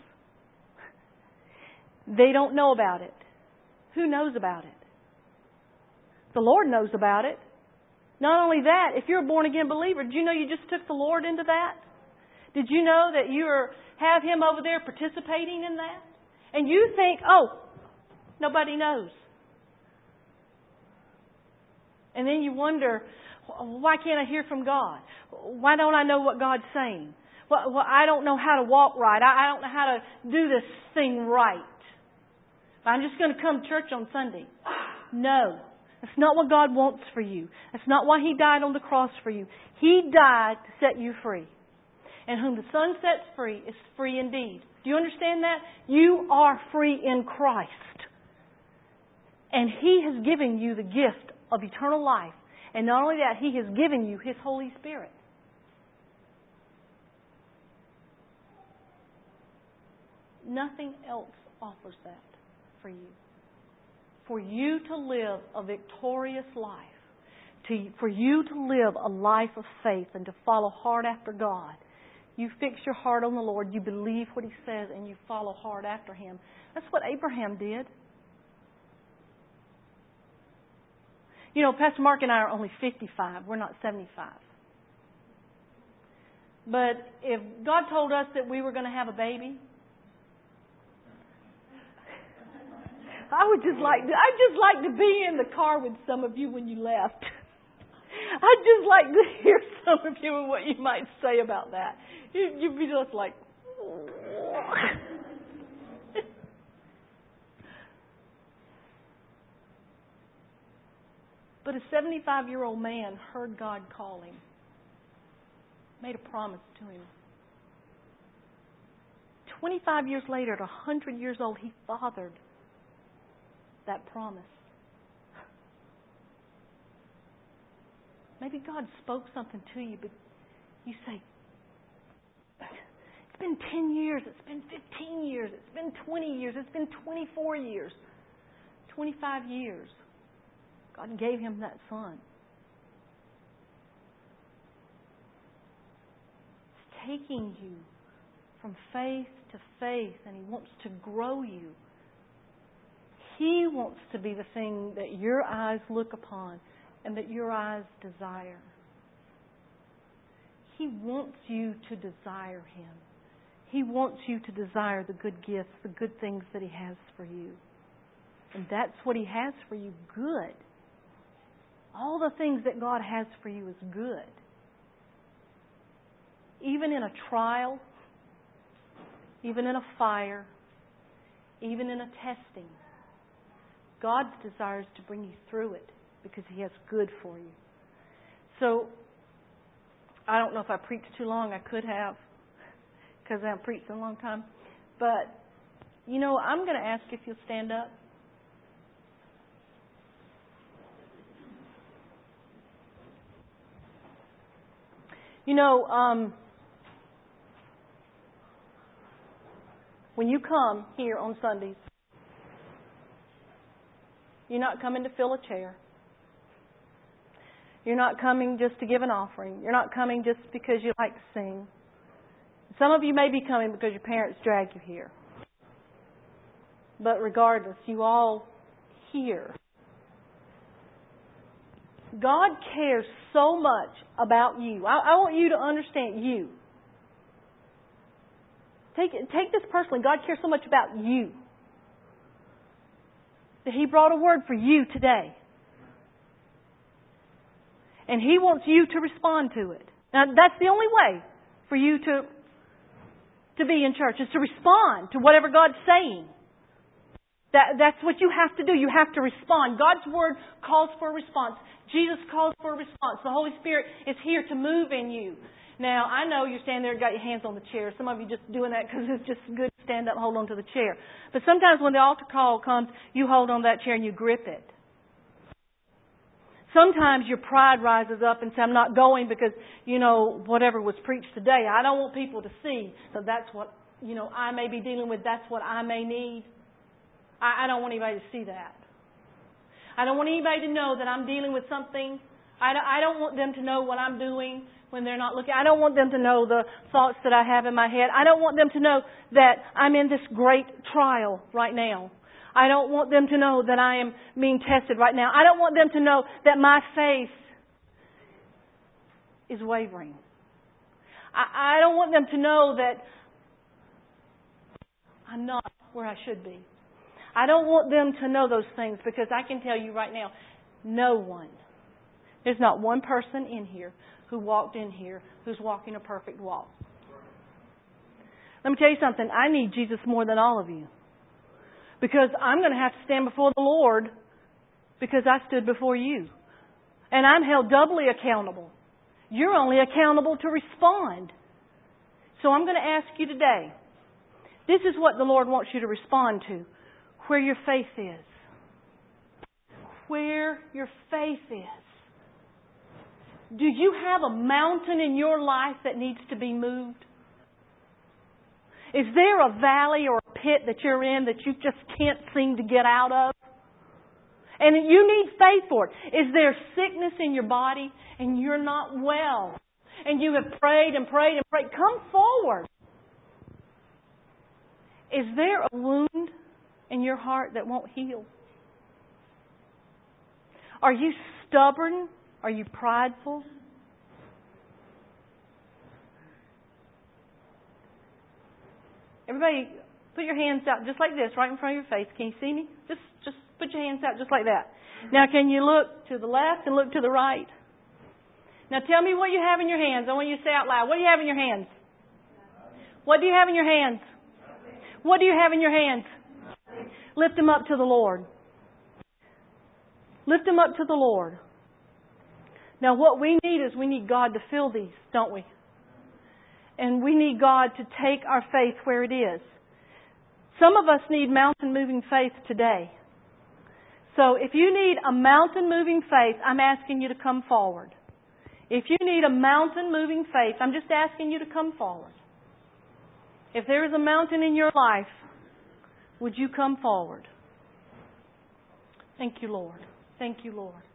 They don't know about it. Who knows about it? The Lord knows about it. Not only that, if you're a born-again believer, did you know you just took the Lord into that? Did you know that you are, have Him over there participating in that? And you think, oh, nobody knows. And then you wonder, why can't I hear from God? Why don't I know what God's saying? Well, well I don't know how to walk right. I, I don't know how to do this thing right. I'm just going to come to church on Sunday. No. That's not what God wants for you. That's not why He died on the cross for you. He died to set you free. And whom the Son sets free is free indeed. Do you understand that? You are free in Christ. And He has given you the gift of eternal life. And not only that, He has given you His Holy Spirit. Nothing else offers that for you. For you to live a victorious life, to, for you to live a life of faith and to follow hard after God, you fix your heart on the Lord, you believe what He says, and you follow hard after Him. That's what Abraham did. You know, Pastor Mark and I are only fifty-five. We're not seventy-five. But if God told us that we were going to have a baby, I would just like to, I'd just like to be in the car with some of you when you left. I'd just like to hear some of you and what you might say about that. You, you'd be just like, but a seventy-five-year-old man heard God call him, made a promise to him. twenty-five years later, at one hundred years old, he fathered that promise. Maybe God spoke something to you, but you say, it's been ten years, it's been fifteen years, it's been twenty years, it's been twenty-four years, twenty-five years. God gave him that son. It's taking you from faith to faith, and He wants to grow you. He wants to be the thing that your eyes look upon and that your eyes desire. He wants you to desire Him. He wants you to desire the good gifts, the good things that He has for you. And that's what He has for you, good. All the things that God has for you is good. Even in a trial, even in a fire, even in a testing, God desires to bring you through it because He has good for you. So, I don't know if I preached too long. I could have, because I haven't preached in a long time. But, you know, I'm going to ask if you'll stand up. You know, um, when you come here on Sundays, you're not coming to fill a chair. You're not coming just to give an offering. You're not coming just because you like to sing. Some of you may be coming because your parents dragged you here. But regardless, you all here. God cares so much about you. I, I want you to understand you. Take, take this personally. God cares so much about you that He brought a word for you today. And He wants you to respond to it. Now, that's the only way for you to, to be in church, is to respond to whatever God's saying. That, that's what you have to do. You have to respond. God's Word calls for a response. Jesus calls for a response. The Holy Spirit is here to move in you. Now, I know you're standing there and got your hands on the chair. Some of you just doing that because it's just good to stand up and hold on to the chair. But sometimes when the altar call comes, you hold on to that chair and you grip it. Sometimes your pride rises up and says, I'm not going because, you know, whatever was preached today, I don't want people to see that that's what, you know, I may be dealing with. That's what I may need. I, I don't want anybody to see that. I don't want anybody to know that I'm dealing with something. I don't, I don't want them to know what I'm doing when they're not looking. I don't want them to know the thoughts that I have in my head. I don't want them to know that I'm in this great trial right now. I don't want them to know that I am being tested right now. I don't want them to know that my faith is wavering. I, I don't want them to know that I'm not where I should be. I don't want them to know those things because I can tell you right now, no one, there's not one person in here who walked in here who's walking a perfect walk. Let me tell you something. I need Jesus more than all of you. Because I'm going to have to stand before the Lord because I stood before you. And I'm held doubly accountable. You're only accountable to respond. So I'm going to ask you today, this is what the Lord wants you to respond to. Where your faith is. Where your faith is. Do you have a mountain in your life that needs to be moved? Is there a valley or a pit that you're in that you just can't seem to get out of? And you need faith for it. Is there sickness in your body and you're not well? And you have prayed and prayed and prayed. Come forward. Is there a wound in your heart that won't heal? Are you stubborn? Are you prideful? Everybody, put your hands out just like this, right in front of your face. Can you see me? Just, just put your hands out just like that. Now, can you look to the left and look to the right? Now, tell me what you have in your hands. I want you to say out loud. What do you have in your hands? What do you have in your hands? What do you have in your hands? Lift them up to the Lord. Lift them up to the Lord. Now, what we need is we need God to fill these, don't we? And we need God to take our faith where it is. Some of us need mountain-moving faith today. So if you need a mountain-moving faith, I'm asking you to come forward. If you need a mountain-moving faith, I'm just asking you to come forward. If there is a mountain in your life, would you come forward? Thank you, Lord. Thank you, Lord.